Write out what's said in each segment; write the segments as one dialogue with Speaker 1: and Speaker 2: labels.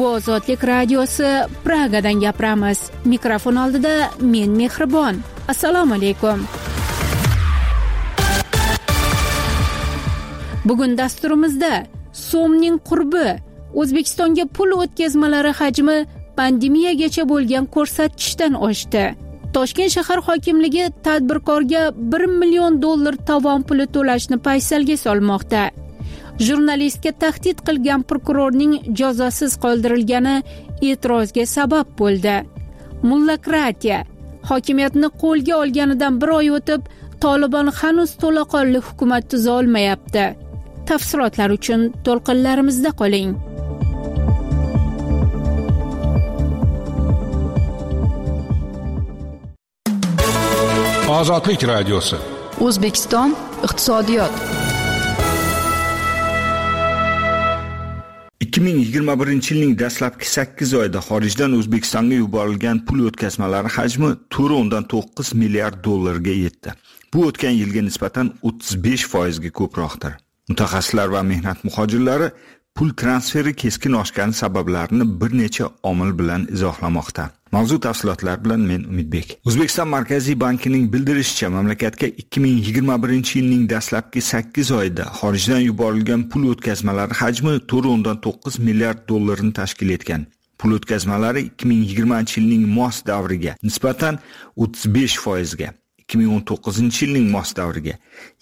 Speaker 1: Bu Ozodlik radiosi Pragadan gapiramiz. Mikrofon oldida men Mehribon. Assalomu alaykum. Bugun dasturimizda so'mning qurbi, O'zbekistonga pul o'tkazmalari hajmi pandemiyagacha bo'lgan ko'rsatkichdan oshdi. Toshkent shahar hokimligi tadbirkorga $1 million tovon puli to'lashni paysalga solmoqda. Jurnalistga tahdid qilgan prokurorning jazosiz qoldirilgani e'tirozga sabab bo'ldi. Mullokratiya hokimiyatni qo'lga olganidan bir oy o'tib, Tolibon hanuz to'laqonli hukumat tuza olmayapti. Tafsilotlar uchun to'lqinlarimizda qoling.
Speaker 2: Ozodlik radiosi.
Speaker 3: O'zbekiston iqtisodiyot.
Speaker 4: 2021 yilning dastlabki 8 oyida xorijdan O'zbekistonga yuborilgan pul o'tkazmalari hajmi $9 milliard ga yetdi. Bu o'tgan yilga nisbatan 35% ga ko'proqdir. Mutaxassislar va mehnat muhojirlari pul transferi keskin oshgani sabablarini bir necha omil bilan izohlamoqda. Mavzu tafsilotlar bilan men Umidbek. O'zbekiston Markaziy bankining bildirishicha, mamlakatga 2021 yilning dastlabki 8 oyida xorijdan yuborilgan pul o'tkazmalari hajmi $9 milliard ni tashkil etgan. Pul o'tkazmalari 2020 yilning mos davriga nisbatan 35% ga, 2019 yilning mos davriga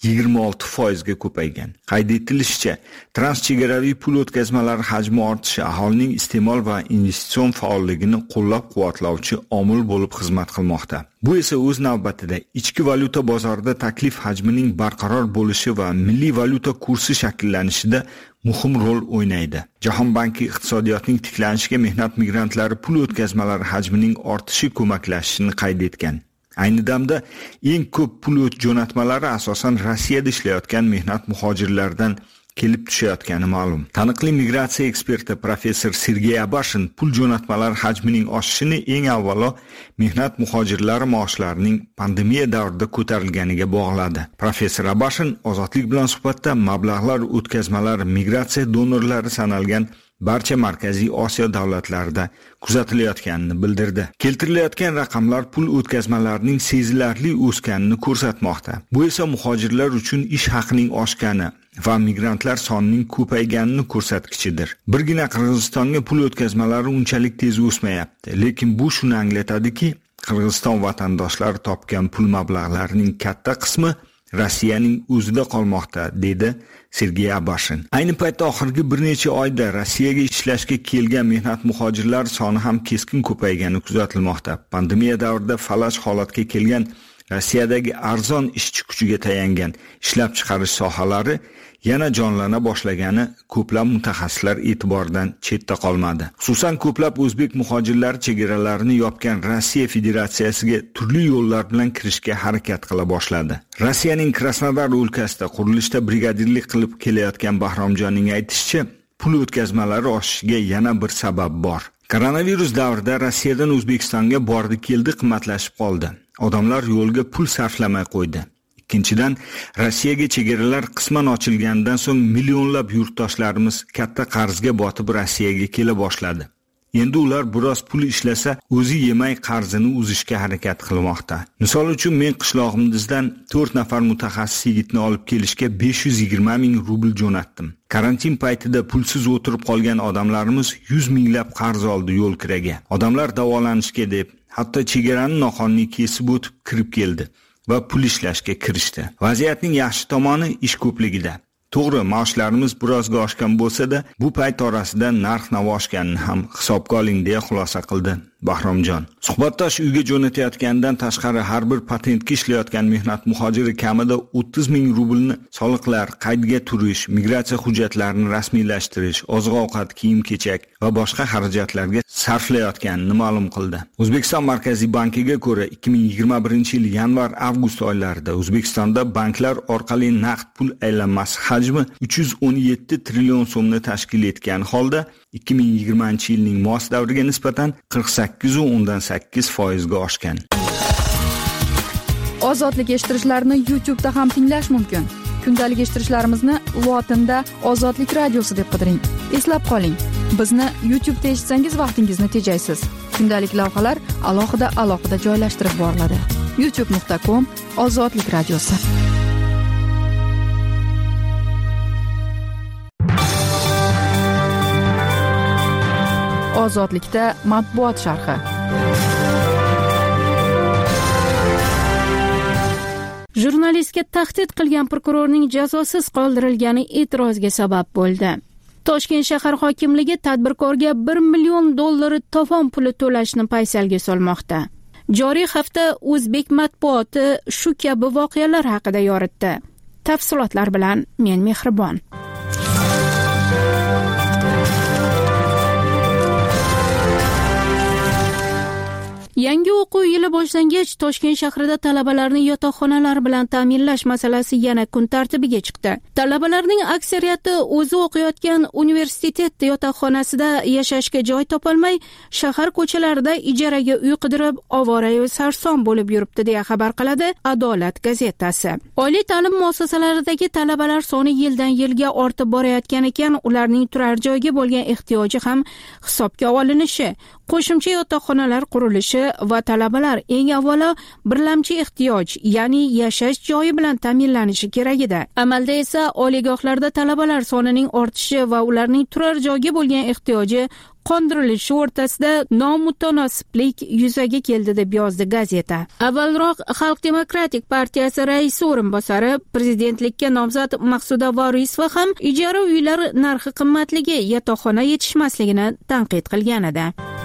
Speaker 4: 26% ga ko'paygan. Qayd etilishicha, transchegaraviy pul o'tkazmalari hajmi ortishi aholining iste'mol va investitsion faolligini qo'llab-quvvatlovchi omil bo'lib xizmat qilmoqda. Bu esa o'z navbatida ichki valyuta bozorida taklif hajmining barqaror bo'lishi va milliy valyuta kursi shakllanishida muhim rol o'ynaydi. Jahon banki iqtisodiyotning tiklanishiga mehnat migrantlari pul o'tkazmalari hajmining ortishi ko'maklashishini qayd etgan. Ayni damda eng ko'p pul jo'natmalari asosan Rossiyada ishlayotgan mehnat muhojirlaridan kelib tushayotgani ma'lum. Taniqli migratsiya eksperti professor Sergey Abashin pul jo'natmalari hajmining oshishini eng avvalo mehnat muhojirlari maoshlarining pandemiya davrida ko'tarilganiga bog'ladi. Professor Abashin Ozodlik bilan suhbatda mablag'lar o'tkazmalari migratsiya donorlari sanalgan barcha Markaziy Osiyo davlatlarida kuzatilayotganini bildirdi. Keltirilayotgan raqamlar pul o'tkazmalarining sezilarli o'sganini ko'rsatmoqda. Bu esa muhojirlar uchun ish haqining oshgani va migrantlar sonining ko'payganini ko'rsatkichidir. Birgina Qirg'izistonga pul o'tkazmalari unchalik tez o'smayapti, lekin bu shuni anglatadiki, Qirg'iziston vatandoshlari topgan pul mablag'larining katta qismi Rossiyaning o'zida qolmoqda, dedi Sergey Abashin. Ayni paytda oxirgi bir necha oyda Rossiyaga ishlashga kelgan mehnat muhojirlar soni ham keskin ko'paygani kuzatilmoqda. Pandemiya davrida falaj holatga kelgan Rossiyadagi arzon ishchi kuchiga tayangan ishlab chiqarish sohalari yana jonlana boshlagani ko'plab mutaxassislar e'tiboridan chetda qolmadi. Xususan ko'plab o'zbek muhojirlari chegaralarini yopgan Rossiya Federatsiyasiga turli yo'llar bilan kirishga harakat qila boshladi. Rossiyaning Krasnodar o'lkasida qurilishda brigadirlik qilib kelayotgan Bahromjonning aytishicha, pul o'tkazmalari oshishiga yana bir sabab bor. Koronavirus davrida Rossiyadan O'zbekistonga bordi-keldi qimmatlashib qoldi. Odamlar yo'lga pul sarflamay qo'ydi. Ikkinchidan, Rossiyaga chegaralar qisman ochilganidan so'ng millionlab yurtdoshlarimiz katta qarzga botib Rossiyaga kela boshladi. Endi ular biroz pul ishlasa, o'zi yemay qarzini uzishga harakat qilmoqda. Misol uchun men qishlog'imizdan 4 nafar mutaxassis yigitni olib kelishga 520 ming rubl jo'natdim. Karantin paytida pulsiz o'tirib qolgan odamlarimiz 100 minglab qarz oldi yo'l kiraga. Odamlar davolanishga deb, hatto chegarani noqonuniy kesib o'tib kirib keldi va pul ishlashga kirishdi. Vaziyatning yaxshi tomoni ish ko'pligida. To'g'ri, maoshlarimiz birozga oshgan bo'lsa-da, bu payt orasida narx-navo oshganini ham hisobga oling deya xulosa qildi Bahromjon. Suhbatdosh uyga jo'natayotgandan tashqari har bir patentga ishlayotgan mehnat muhojiri kamida 30 ming rublni soliqlar, qaydga turish, migratsiya hujjatlarini rasmiylashtirish, oziq-ovqat, kiyim-kechak va boshqa xarajatlarga sarflayotganini ma'lum qildi. O'zbekiston Markaziy bankiga ko'ra 2021 yil yanvar-avgust oylarida O'zbekistonda banklar orqali naqd pul aylanmasi hajmi 317 trillion so'mni tashkil etgan holda 2020 yilning mos davriga nisbatan 48.8% ga oshgan.
Speaker 3: Ozodlik eshittirishlarni YouTube'da ham tinglash mumkin. Kundalik eshittirishlarimizni lotinda Ozodlik radiosi deb qidiring. Eslab qoling, bizni YouTube'da eshitsangiz vaqtingizni tejaysiz. Kundalik lavhalar alohida joylashtirib boriladi. youtube.com/Ozodlik radiosi. Ozodlikda matbuot sharhi.
Speaker 1: Jurnalistga tahdid qilgan prokurorning jazosiz qoldirilgani e'tirozga sabab bo'ldi. Toshkent shahar hokimligi tadbirkorga $1 million tovon puli to'lashni paysalga solmoqda. Joriy hafta o'zbek matbuoti shu kabi voqealar haqida yoritdi. Tafsilotlar bilan men Mehribon. Yangi o'quv yili boshlangach, Toshkent shahrida talabalarni yotoqxonalar bilan ta'minlash masalasi yana kun tartibiga chiqdi. Talabalarning aksariyati o'zi o'qiyotgan universitet yotoqxonasida yashashga joy topolmay, shahar ko'chalarida ijaraga uy qidirib, ovora-yu sarson bo'lib yuribdi, deya xabar qiladi Adolat gazetasi. Oliy ta'lim muassasalaridagi talabalar soni yildan yilga ortib borayotgan ekan, ularning turar joyga bo'lgan ehtiyoji ham hisobga olinishi, qo'shimcha yotoqxonalar qurilishi va talabalar eng avvalo birlamchi ehtiyoj, ya'ni yashash joyi bilan ta'minlanishi kerak edi. Amalda esa oliygohlarda talabalar sonining ortishi va ularning turar joyga bo'lgan ehtiyoji qondirilishi o'rtasida nomutanosiblik yuzaga keldi, deb yozdi gazeta. Avvalroq Xalq demokratik partiyasi raisi o'rinbosari, prezidentlikka nomzod Maqsuda Vorisova ham ijara uylar narxi qimmatligi, yotoqxona yetishmasligini tanqid qilgan edi.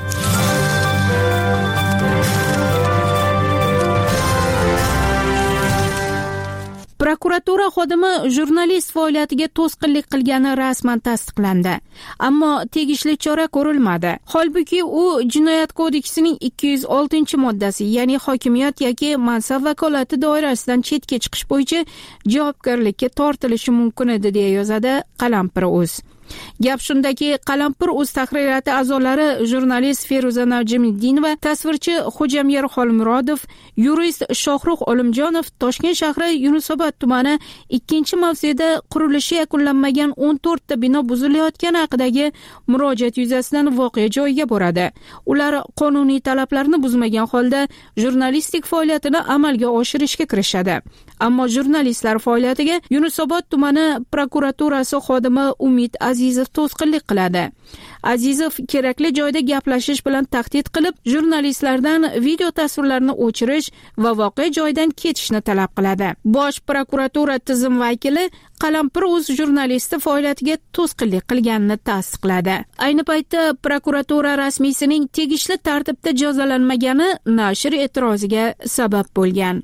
Speaker 1: Prokuratura xodimi jurnalist faoliyatiga to'sqinlik qilgani rasman tasdiqlandi, ammo tegishli chora ko'rilmadi. Holbuki u Jinoyat kodeksining 206-moddasi, ya'ni hokimiyat yoki mansab vakolati doirasidan chetga chiqish bo'yicha javobgarlikka tortilishi mumkin edi, deya yozadi Qalampir.uz. Gap shundaki, Qalampir.uz tahririyati a'zolari jurnalist Feruza Najmiddinova, tasvirchi Xo'jamyer Xolmurodov, yurist Shohruh Olimjonov Toshkent shahri Yunusobod tumani 2-mavzeda qurilishi yakunlanmagan 14 ta bino buzilayotgani haqidagi murojaat yuzasidan voqea joyiga boradi. Ular qonuniy talablarni buzmagan holda jurnalistik faoliyatini amalga oshirishga kirishadi. Ammo jurnalistlar faoliyatiga Yunusobod tumani prokuraturasi xodimi Umid Azizov to'sqinlik qiladi. Azizov kerakli joyda gaplashish bilan tahdid qilib, jurnalistlardan video tasvirlarni o'chirish va voqea joyidan ketishni talab qiladi. Bosh prokuratura tizim vakili Qalampir.uz jurnalisti faoliyatiga to'sqinlik qilganini tasdiqladi. Ayni paytda prokuratura rasmiysining tegishli tartibda jazolanmagani nashr e'tiroziga sabab bo'lgan.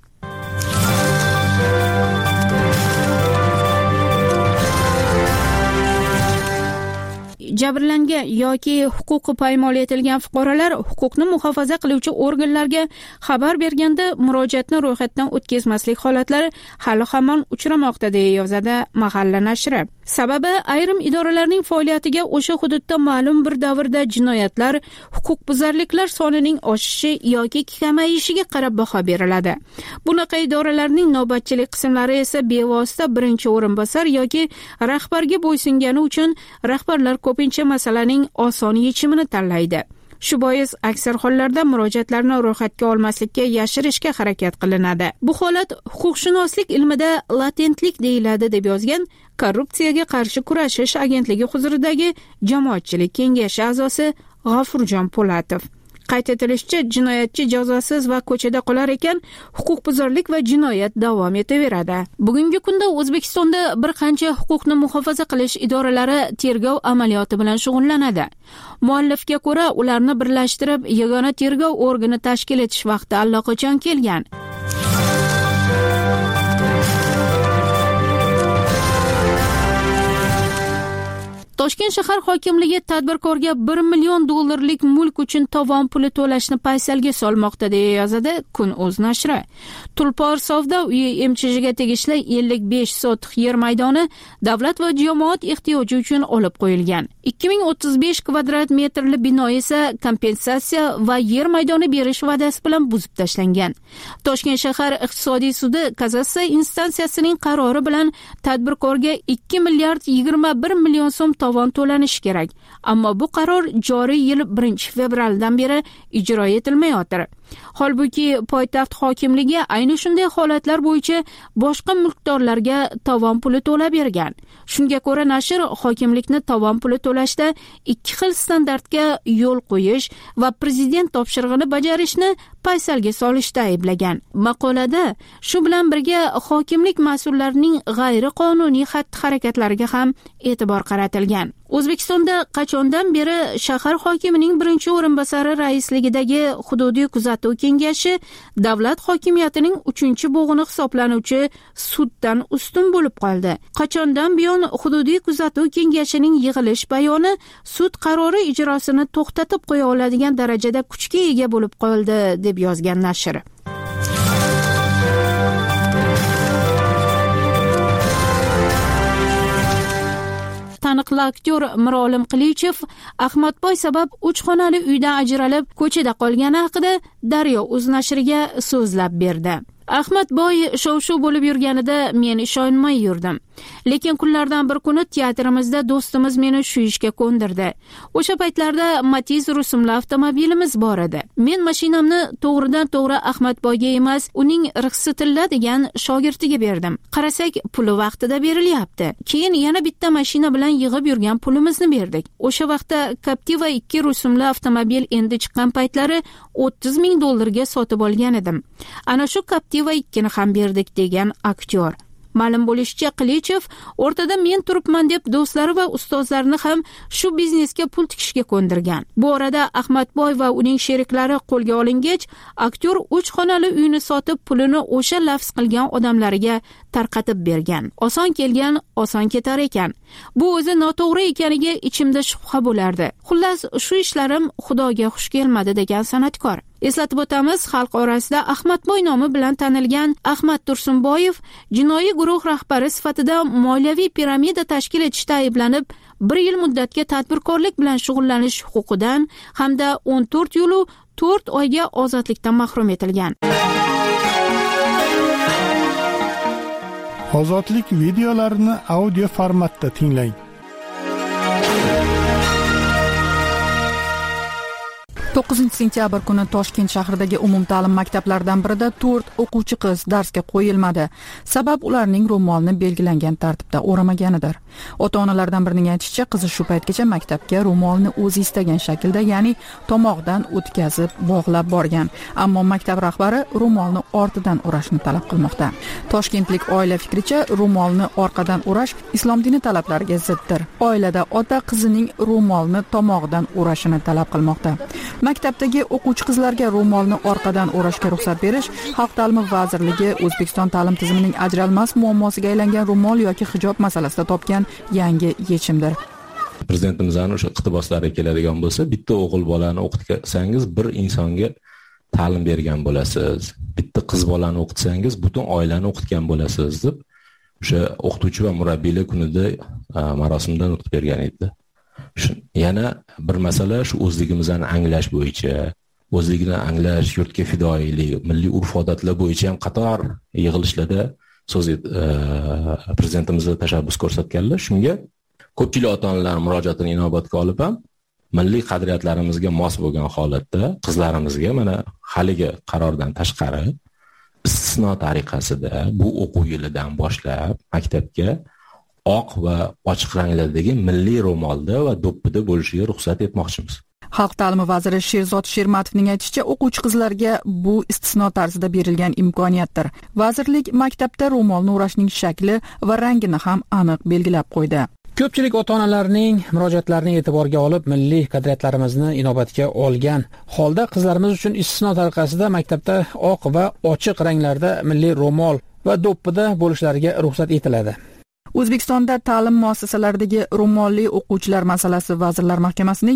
Speaker 1: Jabrlangan yoki huquqi poymol etilgan fuqarolar huquqni muhofaza qiluvchi organlarga xabar berganda murojaatni ro'yxatdan o'tkazmaslik holatlari hali hamon uchramoqda, deya yozadi Mahalla nashri. Sababi ayrim idoralarning faoliyatiga o'sha hududda ma'lum bir davrda jinoyatlar, huquqbuzarliklar sonining oshishi yoki kamayishiga qarab baho beriladi. Bunaqa idoralarning navbatchilik qismlari esa bevosita birinchi o'rinbosar yoki rahbarga bo'ysungani uchun rahbarlar ko'pincha masalaning oson yechimini tanlaydi. Shu bois aksar hollarda murojaatlarni ro'yxatga olmaslikka yashirishga harakat qilinadi. Bu holat huquqshunoslik ilmida latentlik deyiladi, deb yozgan Korrupsiyaga qarshi kurashish agentligi huzuridagi jamoatchilik kengashi a'zosi G'afurjon Po'latov. Qayd etilishicha, jinoyatchi jazosiz va ko'chada qolar ekan, huquqbuzarlik va jinoyat davom etaveradi. Bugungi kunda O'zbekistonda bir qancha huquqni muhofaza qilish idoralari tergov amaliyoti bilan shug'ullanadi. Muallifga ko'ra, ularni birlashtirib yagona tergov organi tashkil etish vaqti allaqachon kelgan. Toshkent shahar hokimligi tadbirkorga 1 million dollarlik mulk uchun tovon puli to'lashni paysalga solmoqda, deya yozadi Kun.uz nashri. Tulpor savdo uyi MCHga tegishli 55 sotix yer maydoni davlat va jamoat ehtiyoji uchun olib qo'yilgan. 2035 kvadrat metrli bino esa kompensatsiya va yer maydoni berish va'dasi bilan buzib tashlangan. Toshkent shahar iqtisodiy sudi kassatsiya instansiyasining qarori bilan tadbirkorga 2 milliard 21 million so'm tovon to'lanishi kerak. Ammo bu qaror joriy yil 1-fevraldan beri ijro etilmayotir. Holbuki poytaxt hokimligi ayni shunday holatlar bo'yicha boshqa mulkdorlarga tovon puli to'lab bergan. Shunga ko'ra nashr hokimlikni tovon puli to'lashda ikki xil standartga yo'l qo'yish va prezident topshirig'ini bajarishni paysalga solishda ayblagan. Maqolada shu bilan birga hokimlik mas'ullarining g'ayriqonuniy xatti-harakatlariga ham e'tibor qaratilgan. O'zbekistonda qachondan beri shahar hokimining birinchi o'rinbosari raisligidagi hududiy kuzatuv kengashi davlat hokimiyatining 3-bo'g'ini hisoblanuvchi suddan ustun bo'lib qoldi. Qachondan buyon hududiy kuzatuv kengashining yig'ilish bayoni sud qarori ijrosini to'xtatib qo'ya oladigan darajada kuchga ega bo'lib qoldi, deb yozgan nashr. Taniqli aktyor Mirolim Qilichev Ahmadboy sabab 3 xonali uydan ajralib ko'chada qolgani haqida Daryo.uz nashriga so'zlab berdi. Ahmadboy shov-shuv bo'lib yurganida men ishonmay yurdim. Lekin kunlardan bir kuni teatrimizda do'stimiz meni shu ishga ko'ndirdi. O'sha paytlarda Matiz rusumli avtomobilimiz bor edi. Men mashinamni to'g'ridan-to'g'ri Ahmadboyga emas, uning Rixsitilla degan shogirdiga berdim. Qarasak, puli vaqtida berilyapti. Keyin yana bitta mashina bilan yig'ib yurgan pulimizni berdik. O'sha vaqtda Captiva 2 rusumli avtomobil endi chiqqan paytlari 30 ming dollarga sotib olgan edim. Ana shu Captiva 2ni ham berdik, degan aktyor. Ma'lum bo'lishicha, Qilichev o'rtada men turibman deb do'stlari va ustozlarini ham shu biznesga pul tikishga ko'ndirgan. Bu orada Ahmadboy va uning sheriklari qo'lga olingach, aktyor 3 xonali uyni sotib pulini o'sha lafz qilgan odamlariga tarqatib bergan. Oson kelgan, oson ketar ekan. Bu o'zi noto'g'ri ekaniga ichimda shubha bo'lardi. Xullas, shu ishlarim Xudoga xush kelmadi, degan san'atkor. Eslatib o'tamiz, xalq orasida Ahmadboy nomi bilan tanilgan Ahmad Tursunboyev jinoiy guruh rahbari sifatida moliyaviy piramida tashkil etishda ayblanib, 1 yil muddatga tadbirkorlik bilan shug'ullanish huquqidan hamda 14 yil 4 oyga ozodlikdan mahrum etilgan.
Speaker 2: Ozodlik videolarini audio formatda tinglang.
Speaker 3: 9-sentyabr kuni Toshkent shahridagi umumta'lim maktablaridan birida 4 o'quvchi qiz darsga qo'yilmadi. Sabab ularning ro'molni belgilangan tartibda o'ramaganidir. Ota-onalardan birining aytishicha, qizi shu paytgacha maktabga ro'molni o'zi istagan shaklda, ya'ni tomog'idan o'tkazib, bog'lab borgan. Ammo maktab rahbari ro'molni ortidan o'rashni talab qilmoqda. Toshkentlik oila fikricha, ro'molni orqadan o'rash islom dini talablariga ziddir. Oilada ota qizining ro'molni tomog'idan o'rashini talab qilmoqda. Maktabdagi o'quvchi qizlarga ro'molni orqadan o'rashga ruxsat berish Xalq ta'limi vazirligi O'zbekiston ta'lim tizimining ajralmas muammosiga aylangan ro'mol yoki hijob masalasida topgan yangi yechimdir.
Speaker 5: Prezidentimizning o'sha iqtiboslariga keladigan bo'lsa, bitta o'g'il bolani o'qitsangiz bir insonga ta'lim bergan bo'lasiz. Bitta qiz bolani o'qitsangiz butun oilani o'qitgan bo'lasiz deb o'sha o'qituvchi va murabbiylar kunida marosimda nutq bergan edi. Yana bir masala shu o'zligimizni anglash bo'yicha, o'zligini anglash, yurtga fidoyilik, milliy urf-odatlar bo'yicha ham qator yig'ilishlarda prezidentimiz tashabbus ko'rsatganlar. Shunga ko'pchilik ota-onalar murojaatini inobatga olib ham milliy qadriyatlarimizga mos bo'lgan holatda qizlarimizga mana haligi qarordan tashqari istisno tariqasida bu o'quv yilidan boshlab maktabga oq va ochiq ranglardagi milliy ro'molda va do'ppida bo'lishiga ruxsat etmoqchimiz.
Speaker 3: Xalq ta'limi vaziri Sherzod Shermatovning aytishicha, o'quvchi qizlarga bu istisno tarzida berilgan imkoniyatdir. Vazirlik maktabda ro'molni o'rashning shakli va rangini ham aniq belgilab qo'ydi.
Speaker 6: Ko'pchilik ota-onalarning murojaatlarini e'tiborga olib, milliy qadriyatlarimizni inobatga olgan holda qizlarimiz uchun istisno tariqasida maktabda oq va ochiq ranglarda milliy ro'mol va do'ppida bo'lishlariga ruxsat etiladi.
Speaker 3: O'zbekistonda ta'lim muassasalaridagi ro'molli o'quvchilar masalasi Vazirlar Mahkamasining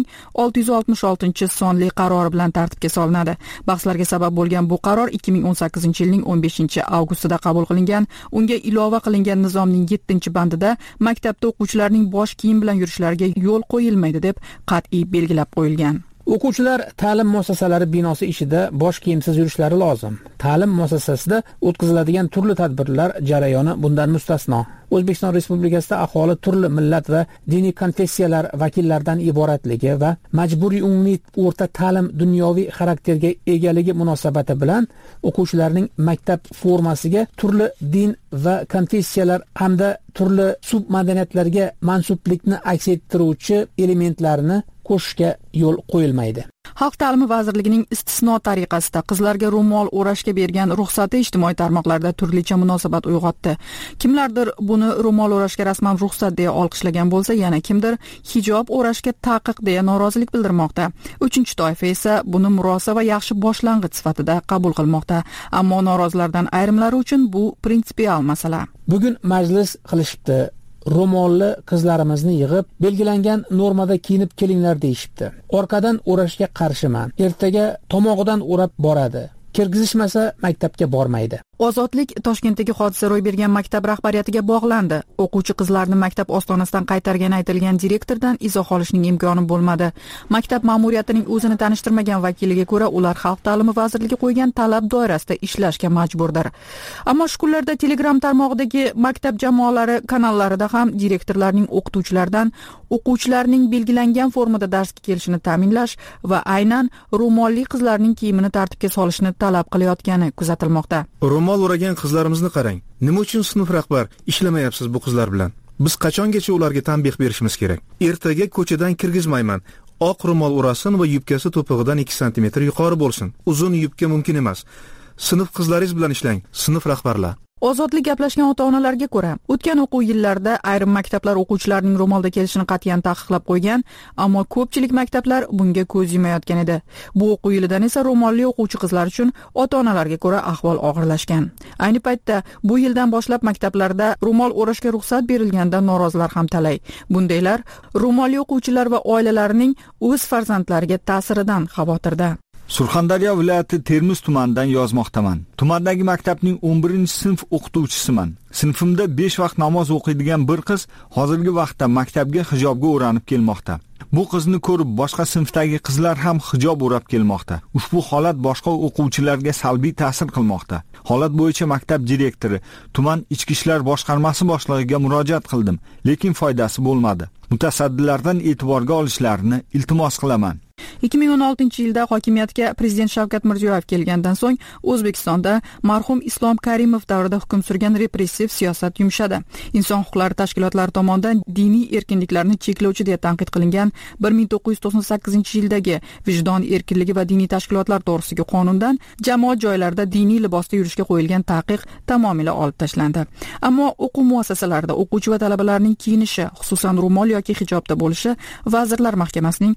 Speaker 3: 666 qarori bilan tartibga solinadi. Bahslarga sabab bo'lgan bu qaror 2018-yilning 15-avgustida qabul qilingan. Unga ilova qilingan nizomning 7-bandida maktabda o'quvchilarning bosh kiyim bilan yurishlariga yo'l qo'yilmaydi deb qat'iy belgilab qo'yilgan.
Speaker 6: O'quvchilar ta'lim muassasalari binosi ichida bosh kiyimsiz yurishlari lozim. Ta'lim muassasasida o'tkaziladigan turli tadbirlar jarayoni bundan mustasno. O'zbekiston Respublikasida aholi turli millat va diniy konfessiyalar vakillaridan iboratligi va majburiy umumiy o'rta ta'lim dunyoviy xarakterga egaligi munosabati bilan o'quvchilarning maktab formasiga turli din va konfessiyalar hamda turli submadaniyatlarga mansublikni aks ettiruvchi elementlarni qo'shishga yo'l qo'yilmaydi.
Speaker 3: Xalq ta'limi vazirligining istisno tariqasida qizlarga ro'mol o'rashga bergan ruxsati ijtimoiy tarmoqlarda turlicha munosabat uyg'otdi. Kimlardir buni ro'mol o'rashga rasman ruxsat deya olqishlagan bo'lsa, yana kimdir hijob o'rashga taqiq deya norozilik bildirmoqda. Uchinchi toifa esa buni murosa va yaxshi boshlang'ich sifatida qabul qilmoqda. Ammo norozilardan ayrimlari uchun bu prinsipial masala.
Speaker 6: Bugun majlis qilishibdi. Ro'molli qizlarimizni yig'ib, belgilangan normada kiyinib kelinglar deyishibdi. Orqadan o'rashga qarshiman. Ertaga tomog'idan o'rab boradi. Kirgizishmasa maktabga bormaydi.
Speaker 3: Ozodlik Toshkentdagi hodisa ro'y bergan maktab rahbariyatiga bog'landi. O'quvchi qizlarni maktab ostonasidan qaytargani aytilgan direktordan izoh olishning imkoni bo'lmadi. Maktab ma'muriyatining o'zini tanishtirmagan vakiliga ko'ra, ular Xalq ta'limi vazirligi qo'ygan talab doirasida ishlashga majburdir. Ammo shu kunlarda Telegram tarmog'idagi maktab jamoalari kanallarida ham direktorlarning o'qituvchilardan o'quvchilarning belgilangan formada darsga kelishini ta'minlash va aynan ro'molli qizlarning kiyimini tartibga solishni talab qilayotgani kuzatilmoqda.
Speaker 7: Ro'mol o'ragan qizlarimizni qarang. Nima uchun sinf rahbar ishlamayapsiz bu qizlar bilan? Biz qachongacha ularga tanbeh berishimiz kerak? Ertaga ko'chadan kirgizmayman. Oq ro'mol o'rasin va yubkasi to'pig'idan 2 sm yuqori bo'lsin. Uzun yubka mumkin emas. Sinf qizlaringiz bilan ishlang, sinf rahbarlar.
Speaker 3: Ozodlik gaplashgan ota-onalarga ko'ra, o'tgan o'quv yillarida ayrim maktablar o'quvchilarining ro'molda kelishini qat'iyan taqiqlab qo'ygan, ammo ko'pchilik maktablar bunga ko'z yumayotgan edi. Bu o'quv yilidan esa ro'molli o'quvchi qizlar uchun ota-onalarga ko'ra ahvol og'irlashgan. Ayni paytda bu yildan boshlab maktablarda ro'mol o'rashga ruxsat berilganda norozilar ham talay. Bundaylar ro'molli o'quvchilar va oilalarining o'z farzandlariga ta'siridan xavotirda.
Speaker 4: Surxondaryo viloyati Termiz tumanidan yozmoqdaman. Tumandagi maktabning 11-sinf o'qituvchisiman. Sinfimda 5 vaqt namoz o'qiydigan bir qiz hozirgi vaqtda maktabga hijobga o'ranib kelmoqda. Bu qizni ko'rib boshqa sinfdagi qizlar ham hijob o'rab kelmoqda. Ushbu holat boshqa o'quvchilarga salbiy ta'sir qilmoqda. Holat bo'yicha maktab direktori, tuman ichki ishlar boshqarmasi boshlig'iga murojaat qildim, lekin foydasi bo'lmadi. Mutasaddilardan e'tiborga olishlarini iltimos qilaman.
Speaker 3: 2016-yilda hokimiyatga prezident Shavkat Mirziyoyev kelgandan so'ng O'zbekistonda marhum Islom Karimov davrida hukm surgan repressiv siyosat yumshadi. Inson huquqlari tashkilotlari tomonidan diniy erkinliklarni cheklovchi deya tanqid qilingan 1998-yildagi Vijdon erkinligi va diniy tashkilotlar to'g'risidagi qonundan jamoat joylarida diniy libosda yurishga qo'yilgan taqiq tamomila olib tashlandi. Ammo o'quv muassasalarida o'quvchi va talabalarning kiyinishi, xususan ro'mol yoki hijobda bo'lishi Vazirlar Mahkamasining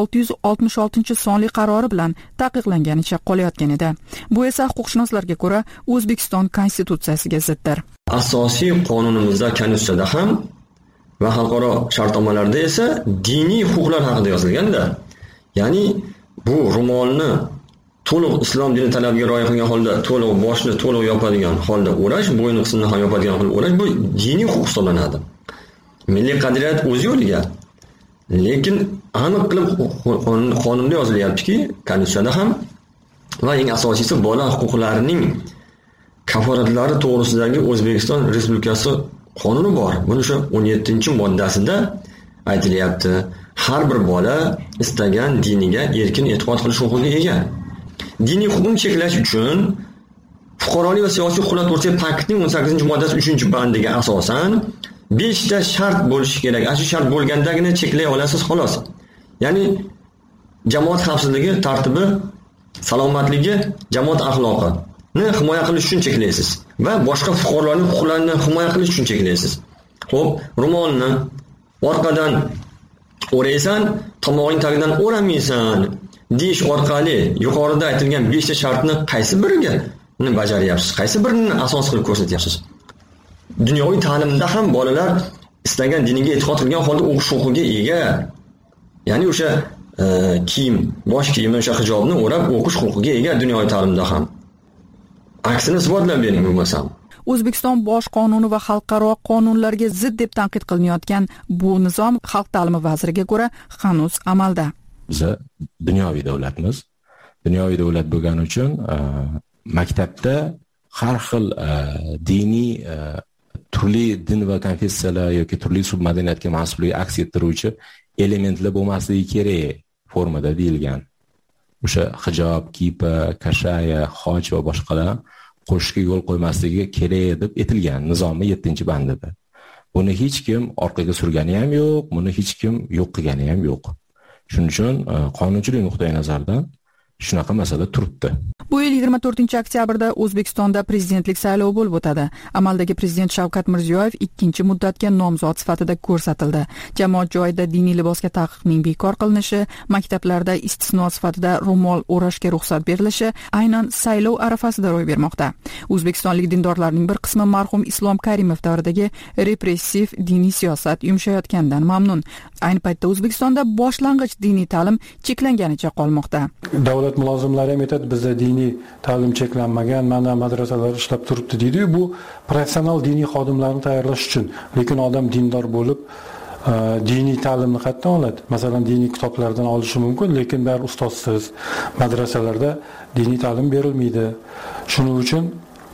Speaker 3: 666 qarori bilan taqiqlanganicha qolayotgan edi. Bu esa huquqshunoslarga ko'ra O'zbekiston konstitutsiyasiga ziddir.
Speaker 8: Asosiy qonunimizda, konstitutsiyada ham va xalqaro shartnomalarda esa diniy huquqlar haqida yozilganda, ya'ni bu ro'molni to'liq islom dini talabiga rioya qilgan holda to'liq boshni to'liq yopadigan holda o'rash, bo'yin qismini ham yopadigan holda o'rash bu diniy huquq hisoblanadi. Milliy qadriyat o'z yo'liga. Lekin aniq qilib qonunda yozilyaptiki, konstitutsiyada ham va eng asosiysi bola huquqlarining kafolatlari to'g'risidagi O'zbekiston Respublikasi qonuni bor. Buni shu 17-moddasida aytilyapti. Har bir bola istagan diniga erkin e'tiqod qilish huquqiga ega. Diniy huquqni cheklash uchun fuqarolik va siyosiy huquqlar to'g'risidagi paktning 18-moddasi 3-bandiga asosan 5 ta shart bo'lishi kerak. Shu shart bo'lgandagina cheklay olasiz xolos. Ya'ni jamoat xavfsizligi, tartibi, salomatligi, jamoat axloqini himoya qilish uchun cheklaysiz va boshqa fuqarolarning huquqlarini himoya qilish uchun cheklaysiz. Xo'p, ro'molni orqadan o'raysan, tomog'ing tagidan o'ramaysan deyish orqali yuqorida aytilgan 5 ta shartni qaysi biriga bajaryapsiz? Qaysi birini asos qilib ko'rsatyapsiz? dunyoviy ta'limda ham bolalar istagan diniga e'tiqod qilgan holda o'qish huquqiga ega. Ya'ni o'sha kiyim, bosh kiyimi, o'sha hijobni o'rab o'qish huquqiga ega dunyoviy ta'limda ham. Aksini isbotlab bering bo'lmasam.
Speaker 3: O'zbekiston bosh qonuni va xalqaro qonunlarga zid deb tanqid qilinayotgan bu nizom xalq ta'limi vaziriga ko'ra hanuz amalda.
Speaker 5: Biz dunyoviy davlatmiz. Dunyoviy davlat bo'lgani uchun maktabda har xil diniy turli din va konfessiyalar yoki turli submadaniyatga mansubligi aks ettiruvchi elementlar bo'lmasligi kerak formada deyilgan. O'sha hijob, kipa, kashaya, hoj va boshqalar qo'shishga yo'l qo'ymasligi kerak deb aytilgan nizomning 7-bandida. Buni hech kim orqaga surgani ham yo'q, buni hech kim yo'q qilgani ham yo'q. Shuning uchun qonunchilik nuqtai nazaridan shunaqa masala turibdi.
Speaker 3: Bu yil 24-oktyabrda O'zbekistonda prezidentlik saylovi bo'lib o'tadi. Amaldagi prezident Shavkat Mirziyoyev ikkinchi muddatga nomzod sifatida ko'rsatildi. Jamoat joyida diniy libosga taqiqning bekor qilinishi, maktablarda istisno sifatida ro'mol o'rashga ruxsat berilishi aynan saylov arafasida ro'y bermoqda. O'zbekistonlik dindorlarning bir qismi marhum Islom Karimov davridagi repressiv diniy siyosat yumshayotganidan mamnun. Ayni paytda O'zbekistonda boshlang'ich diniy ta'lim cheklanganicha qolmoqda.
Speaker 9: Davlat mulozimlari ham aytadi, bizda diniy ta'lim cheklanmagan, mana madrasalar ishlab turibdi deydi-yu, bu professional diniy xodimlarni tayyorlash uchun. Lekin odam dindor bo'lib, diniy ta'limni qayerdan oladi? Masalan, diniy kitoblardan olishi mumkin, lekin bari ustozsiz. Madrasalarda diniy ta'lim berilmaydi. Shuning uchun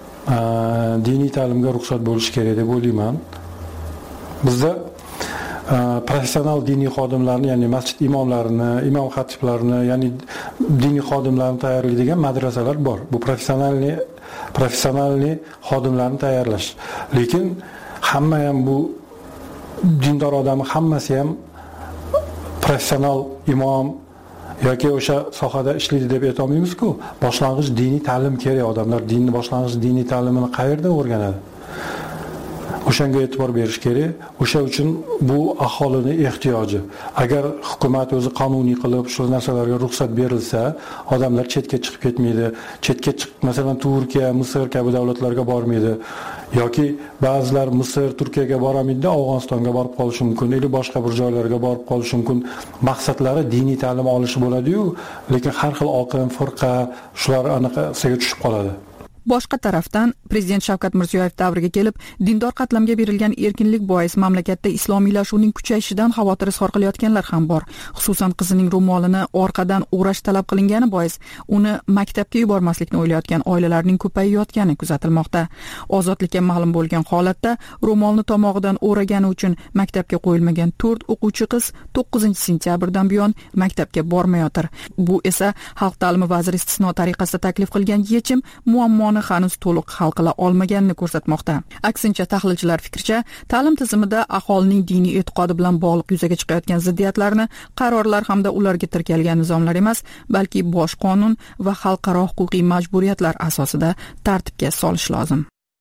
Speaker 9: diniy ta'limga ruxsat bo'lishi kerak deb o'ylayman. Bizda professional diniy xodimlarni, ya'ni masjid imomlarini, imom xatiblarini, ya'ni diniy xodimlarni tayyorlaydigan madrasalar bor. Bu professional xodimlarni tayyorlash. Lekin hamma ham bu dindor odam hammasi ham professional imom yoki o'sha sohada ishlaydi deb ayta olmaymiz-ku. Boshlang'ich diniy ta'lim kerak, odamlar dinni boshlang'ich diniy ta'limini qayerda o'rganadi? O'shanga e'tibor berish kerak. O'sha uchun bu aholini ehtiyoji. Agar hukumat o'zi qonuniy qilib shu narsalarga ruxsat berilsa, odamlar chetga chiqib ketmaydi. Chetga chiqib, masalan, Turkiya, Misr kabi davlatlarga bormaydi. Yoki ba'zilar Misr, Turkiyaga boramidi, Afg'onistonga borib qolishi mumkin, yoki boshqa bir joylarga borib qolishi mumkin. Maqsadlari diniy ta'lim olish bo'ladi-yu, lekin har xil oqim, firqa shular anaqasiga tushib qoladi.
Speaker 3: Boshqa tarafdan prezident Shavkat Mirziyoyev davriga kelib, dindor qatlamga berilgan erkinlik bois mamlakatda islomiylashuvning kuchayishidan xavotir izhor qilayotganlar ham bor. Xususan qizining ro'molini orqadan o'rash talab qilingani bois uni maktabga yubormaslikni o'ylayotgan oilalarning ko'payayotgani kuzatilmoqda. Ozodlikka ma'lum bo'lgan holatda ro'molni tomog'idan o'ragani uchun maktabga qo'yilmagan 4 o'quvchi qiz 9-sentyabrdan buyon maktabga bormayotir. Bu esa xalq ta'limi vaziri istisno tariqasida taklif qilgan yechim muammoni hanuz to'liq hal qila olmaganini ko'rsatmoqda. Aksincha, tahlilchilar fikricha, ta'lim tizimida aholining diniy e'tiqodi bilan bog'liq yuzaga chiqayotgan ziddiyatlarni qarorlar hamda ularga tirkalgan nizomlar emas, balki bosh qonun va xalqaro huquqiy majburiyatlar asosida tartibga solish lozim.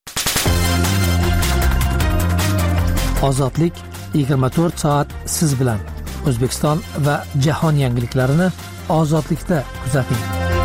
Speaker 10: Ozodlik 24 soat siz bilan. O'zbekiston va jahon yangiliklarini ozodlikda kuzating.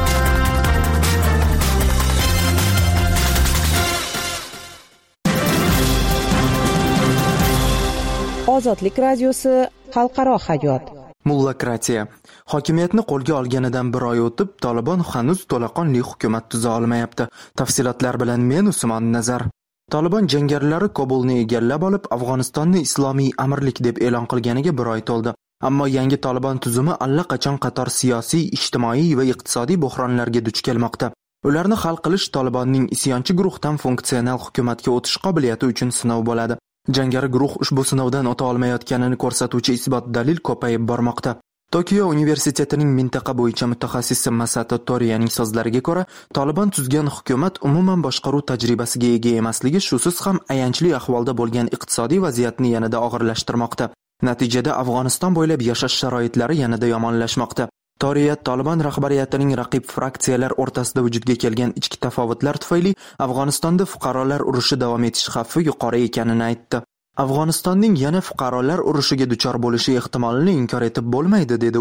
Speaker 11: Ozodlik radiosi xalqaro hayot.
Speaker 12: Mullokratiya. Hokimiyatni qo'lga olganidan bir oy o'tib, Tolibon hanuz to'laqonli hukumat tuza olmayapti. Tafsilotlar bilan men Usmon Nazar. Tolibon jangarilari Kobulni egallab olib, Afg'onistonni islomiy amirlik deb e'lon qilganiga bir oy to'ldi. Ammo yangi Tolibon tuzumi allaqachon qator siyosiy, ijtimoiy va iqtisodiy buhronlarga duch kelmoqda. Ularni hal qilish Tolibonning isyonchi guruhdan funksional hukumatga o'tish qobiliyati uchun sinov bo'ladi. Jangari guruh ushbu sinovdan o'ta olmayotganini ko'rsatuvchi isbot dalil ko'payib bormoqda. Tokio universitetining mintaqa bo'yicha mutaxassisi Masato Toriyaning so'zlariga ko'ra, Tolibon tuzgan hukumat umuman boshqaruv tajribasiga ega emasligi shusiz ham ayanchli ahvolda bo'lgan iqtisodiy vaziyatni yanada og'irlashtirmoqda. Natijada Afg'oniston bo'ylab yashash sharoitlari yanada yomonlashmoqda. Toriya Tolibon rahbariyatining raqib fraksiyalar o'rtasida vujudga kelgan ichki tafovutlar tufayli Afg'onistonda fuqarolar urushi davom etish xavfi yuqori ekanini aytdi. Afg'onistonning yana fuqarolar urushiga duchor bo'lishi ehtimolini inkor etib bo'lmaydi, dedi u.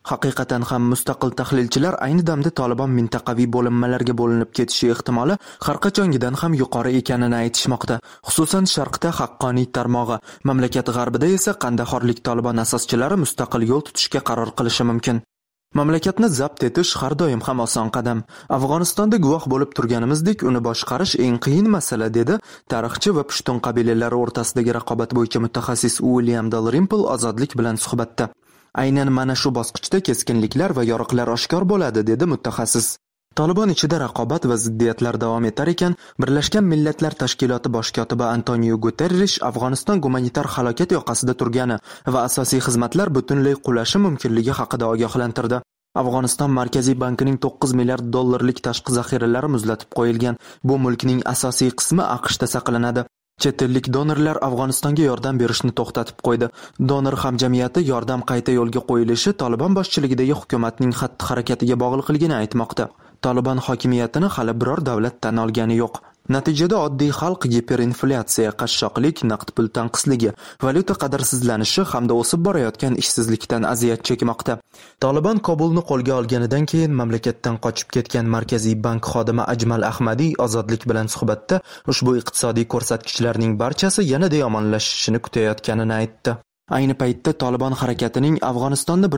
Speaker 12: Haqiqatan ham mustaqil tahlilchilar ayni damda Taliban mintaqaviy bo'linmalarga bo'linib ketishi ehtimoli har qachongidan ham yuqori ekanini aytishmoqda. Xususan Sharqda haqqoniy tarmog'i, mamlakat g'arbida esa qandahorlik Taliban asoschilari mustaqil yo'l tutishga qaror qilishi mumkin. Mamlakatni zabt etish har doim ham oson qadam. Afg'onistonda guvoh bo'lib turganimizdek, uni boshqarish eng qiyin masala, dedi tarixchi va pushtun qabilalari o'rtasidagi raqobat bo'yicha mutaxassis William Dalrymple ozodlik bilan suhbatda. Aynan mana shu bosqichda keskinliklar va yoriqlar oshkor bo'ladi, dedi mutaxassis. Taliban ichida raqobat va ziddiyatlar davom etar ekan, Birlashgan Millatlar Tashkiloti bosh kotibi Antonio Guterrish Afg'oniston gumanitar halokat yoqasida turgani va asosiy xizmatlar butunlay qulashi mumkinligi haqida ogohlantirdi. Afg'oniston Markaziy bankining 9 milliard dollarlik tashqi zaxiralari muzlatib qo'yilgan. Bu mulkning asosiy qismi AQShda saqlanadi. Chet ellik donorlar Afg'onistonga yordam berishni to'xtatib qo'ydi. Donor hamjamiyati yordam qayta yo'lga qo'yilishi Taliban boshchiligidagi hukumatning xatti-harakatiga bog'liqligini aytmoqda. Taliban hokimiyatini hali biror davlat tan olgani yo'q. Natijada oddiy xalq giperinflyatsiya, qashshoqlik, naqd pul tanqisligi, valyuta qadrsizlanishi hamda o'sib borayotgan ishsizlikdan aziyat chekmoqda. Taliban Kobulni qo'lga olganidan keyin mamlakatdan qochib ketgan Markaziy bank xodimi Ajmal Ahmadiy ozodlik bilan suhbatda ushbu iqtisodiy ko'rsatkichlarning barchasi yanada yomonlashishini kutayotganini aytdi. Ayni paytda Taliban harakatining Afg'onistonni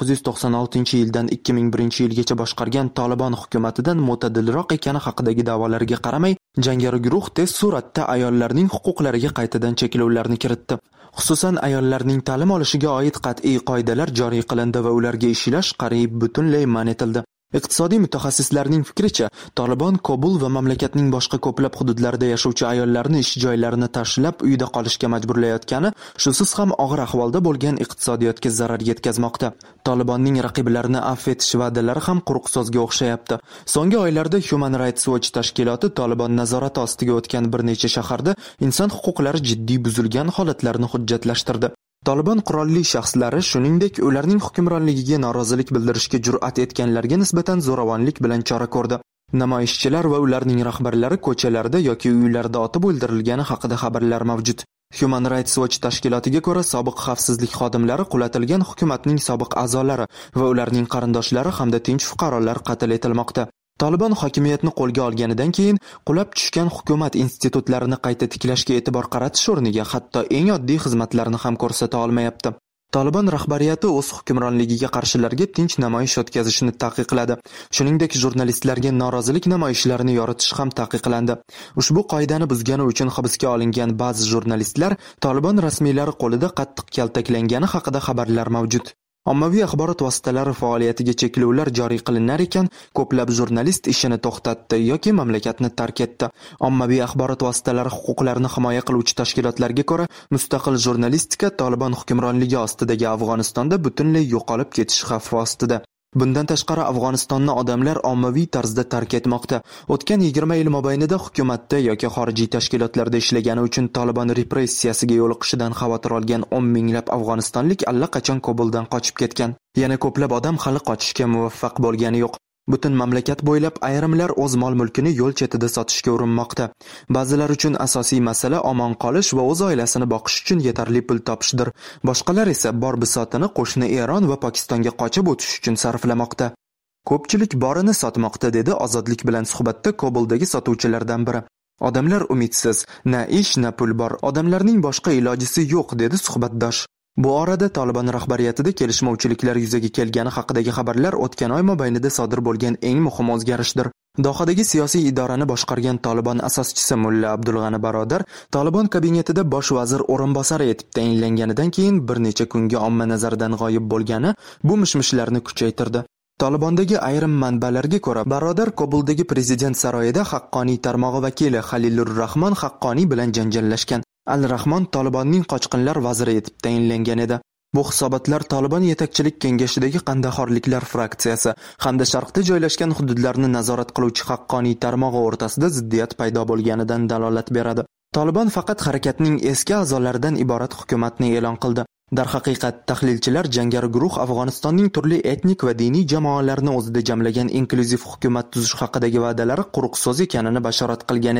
Speaker 12: 1996-yildan 2001-yilgacha boshqargan Taliban hukumatidan mo'tadilroq ekani haqidagi da'volarga qaramay, jangari guruh tez suratda ayollarning huquqlariga qaytadan cheklovlarni kiritdi. Xususan ayollarning ta'lim olishiga oid qat'iy qoidalar joriy qilindi va ularga ishlash qariyb butunlay man etildi. Iqtisodiy mutaxassislarning fikricha, Taliban Kobul va mamlakatning boshqa ko'plab hududlarida yashovchi ayollarni ish joylarini tashlab uyda qolishga majburlayotgani shusiz ham og'ir ahvolda bo'lgan iqtisodiyotga zarar yetkazmoqda. Talibanning raqiblarini afv etish va'dalari ham quruq so'zga o'xshayapti. So'nggi oylarda Human Rights Watch tashkiloti Taliban nazorati ostiga o'tgan bir necha shaharda inson huquqlari jiddiy buzilgan holatlarni hujjatlashtirdi. Taliban qurolli shaxslari, shuningdek, ularning hukmronligiga norozilik bildirishga jur'at etganlarga nisbatan zo'ravonlik bilan chora ko'rdi. Namoyishchilar va ularning rahbarlari ko'chalarda yoki uylarda otib o'ldirilgani haqida xabarlar mavjud. Human Rights Watch tashkilotiga ko'ra, sobiq xavfsizlik xodimlari qulatilgan hukumatning sobiq a'zolari va ularning qarindoshlari hamda tinch fuqarolar qatl etilmoqda. Taliban hokimiyatni qo'lga olganidan keyin qulab tushgan hukumat institutlarini qayta tiklashga e'tibor qaratish o'rniga hatto eng oddiy xizmatlarni ham ko'rsata olmayapti. Taliban rahbariyati o'z hukmronligiga qarshilarga tinch namoyish o'tkazishni taqiqladi. Shuningdek, jurnalistlarga norozilik namoyishlarini yoritish ham taqiqlandi. Ushbu qoidani buzgani uchun hibsga olingan ba'zi jurnalistlar Taliban rasmiylari qo'lida qattiq kaltaklangani haqida xabarlar mavjud. Ommaviy axborot vositalari faoliyatiga cheklovlar joriy qilinar ekan, ko'plab jurnalist ishini to'xtatdi yoki mamlakatni tark etdi. Ommaviy axborot vositalari huquqlarini himoya qiluvchi tashkilotlarga ko'ra, mustaqil jurnalistika Taliban hukmronligi ostidagi Afg'onistonda butunlay yo'qolib ketish xavfi ostida. Bundan tashqari Afg'onistonni odamlar ommaviy tarzda tark etmoqda. O'tgan 20 yil mobaynida hukumatda yoki xorijiy tashkilotlarda ishlagani uchun Taliban repressiyasiga yo'liqishidan xavotir olgan 10 minglab afg'onistonlik allaqachon Kobuldan qochib ketgan. Yana ko'plab odam hali qochishga muvaffaq bo'lgani yo'q. Butun mamlakat bo'ylab ayrimlar o'z mol-mulkini yo'l chetida sotishga urinmoqda. Ba'zilar uchun asosiy masala omon qolish va o'z oilasini boqish uchun yetarli pul topishdir. Boshqalar esa bor bisotini qo'shni Eron va Pokistonga qochib o'tish uchun sarflamoqda. Ko'pchilik borini sotmoqda, dedi ozodlik bilan suhbatda Kobuldagi sotuvchilardan biri. Odamlar umidsiz, na ish, na pul bor. Odamlarning boshqa ilojisi yo'q, dedi suhbatdosh. Bu orada Taliban rahbariyatida kelishmovchiliklar yuzaga kelgani haqidagi xabarlar o'tgan oy mobaynida sodir bo'lgan eng muhim o'zgarishdir. Dohadagi siyosiy idorani boshqargan Taliban asoschisi Mulla Abdulg'ani Barodar Taliban kabinetida bosh vazir o'rinbosari etib tayinlanganidan keyin bir necha kunga omma nazaridan g'oyib bo'lgani bu mishmishlarni kuchaytirdi. Tolibondagi ayrim manbalarga ko'ra, Barodar Kobuldagi prezident saroyida haqqoniy tarmog'i vakili Halilur Rahmon Haqqoniy bilan janjallashgan. Al-Rahmon Tolibonning qochqinlar vaziri etib tayinlangan edi. Bu hisobotlar Taliban yetakchilik kengashidagi qandahorliklar fraksiyasi hamda sharqda joylashgan hududlarni nazorat qiluvchi haqqoniy tarmog'i o'rtasida ziddiyat paydo bo'lganidan dalolat beradi. Taliban faqat harakatning eski a'zolaridan iborat hukumatni e'lon qildi. Darhaqiqat, tahlilchilar jangari guruh Afg'onistonning turli etnik va diniy jamoalarni o'zida jamlagan inklyuziv hukumat tuzish haqidagi va'dalari quruq so'z ekanini bashorat qilgan edi.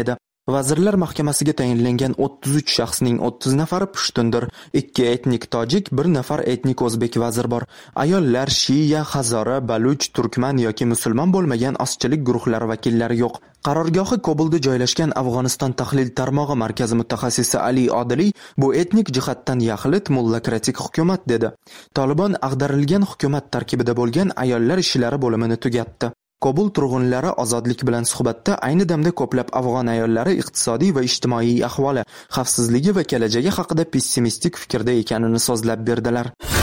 Speaker 12: Vazirlar Mahkamasiga tayinlangan 33 shaxsning 30 nafari pushtundir. 2 etnik tojik, 1 nafar etnik o'zbek vazir bor. Ayollar shiya, hazora, baluch, turkman yoki musulmon bo'lmagan ozchilik guruhlari vakillari yo'q. Qarorgohi Kobulda joylashgan Afg'oniston tahlil tarmog'i markazi mutaxassisi Ali Odiliy bu etnik jihatdan yaxlit mullokratik hukumat dedi. Tolibon ag'darilgan hukumat tarkibida bo'lgan ayollar ishlari bo'limini tugatdi. Kobul turg'unlari ozodlik bilan suhbatda ayni damda ko'plab afg'on ayollari iqtisodiy va ijtimoiy ahvoli, xavfsizligi va kelajagi haqida pessimistik fikrda ekanini so'zlab berdilar.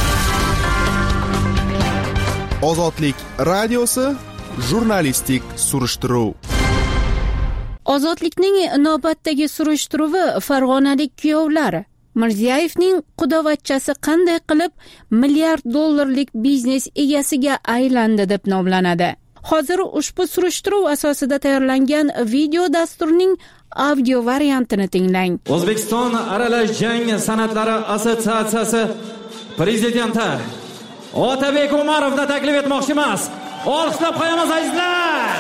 Speaker 13: Ozodlik radiosi jurnalistik surishtiruv.
Speaker 1: Ozodlikning navbatdagi surishtiruvi farg'onalik kuyovlar Mirziyoyevning qudovachchasi qanday qilib milliard dollarlik biznes egasiga aylandi deb nomlanadi. Hozir ushbu surishtiruv asosida tayyorlangan video dasturning audio variantini tinglang.
Speaker 14: O'zbekiston Aralash jang san'atlari assotsiatsiyasi prezidenti Otabek Umarovni taklif etmoqchimiz. Olqishlab qo'yamiz azizlar.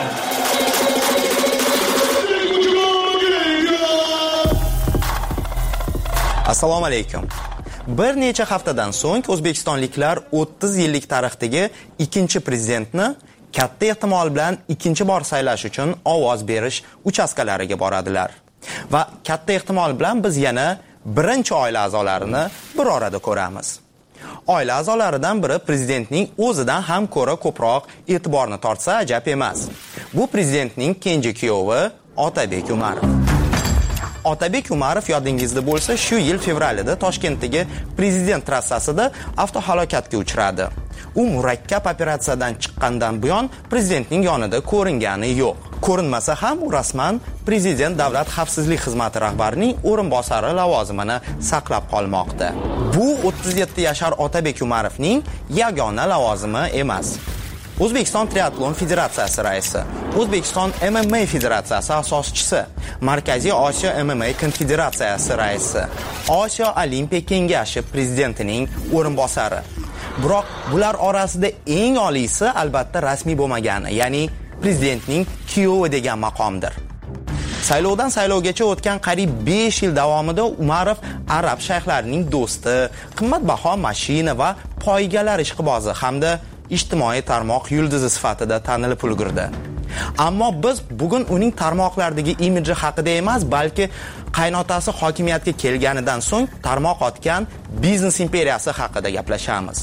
Speaker 15: Assalomu alaykum. Bir necha haftadan so'ng o'zbekistonliklar 30 yillik tarixdagi ikkinchi prezidentni katta ehtimol bilan ikkinchi bor saylash uchun ovoz berish uchastkalariga boradilar. Va katta ehtimol bilan biz yana birinchi oila a'zolarini bir orada ko'ramiz. Oila a'zolaridan biri prezidentning o'zidan ham ko'ra ko'proq e'tiborni tortsa ajab emas. Bu prezidentning kenja kuyovi Otabek Umarov. Otabek Umarov yodingizda bo'lsa, shu yil fevralida Toshkentdagi prezident trassasida avtohalokatga uchradi. U murakkab operatsiyadan chiqqandan buyon prezidentning yonida ko'ringani yo'q. Ko'rinmasa ham u rasman prezident davlat xavfsizlik xizmati rahbarining o'rinbosari lavozimini saqlab qolmoqda. Bu 37 yashar Otabek Umarovning yagona lavozimi emas. O'zbekiston Triatlon Federatsiyasi raisi, O'zbekiston MMA Federatsiyasi asoschisi, Markaziy Osiyo MMA Konfederatsiyasi raisi, Osiyo Olimpiya Kengashi prezidentining o'rinbosari. Biroq bular orasida eng oliysi albatta rasmiy bo'lmagani, ya'ni prezidentning kuyovi degan maqomdir. Saylovdan saylovgacha o'tgan qariyb 5 yil davomida Umarov arab shayxlarining do'sti, qimmatbaho mashina va poygalar ishqibozi hamda ijtimoiy tarmoq yulduzi sifatida tanilib ulgurdi. Ammo biz bugun uning tarmoqlardagi imidji haqida emas, balki qaynotasi hokimiyatga kelganidan so'ng tarmoq otgan biznes imperiyasi haqida gaplashamiz.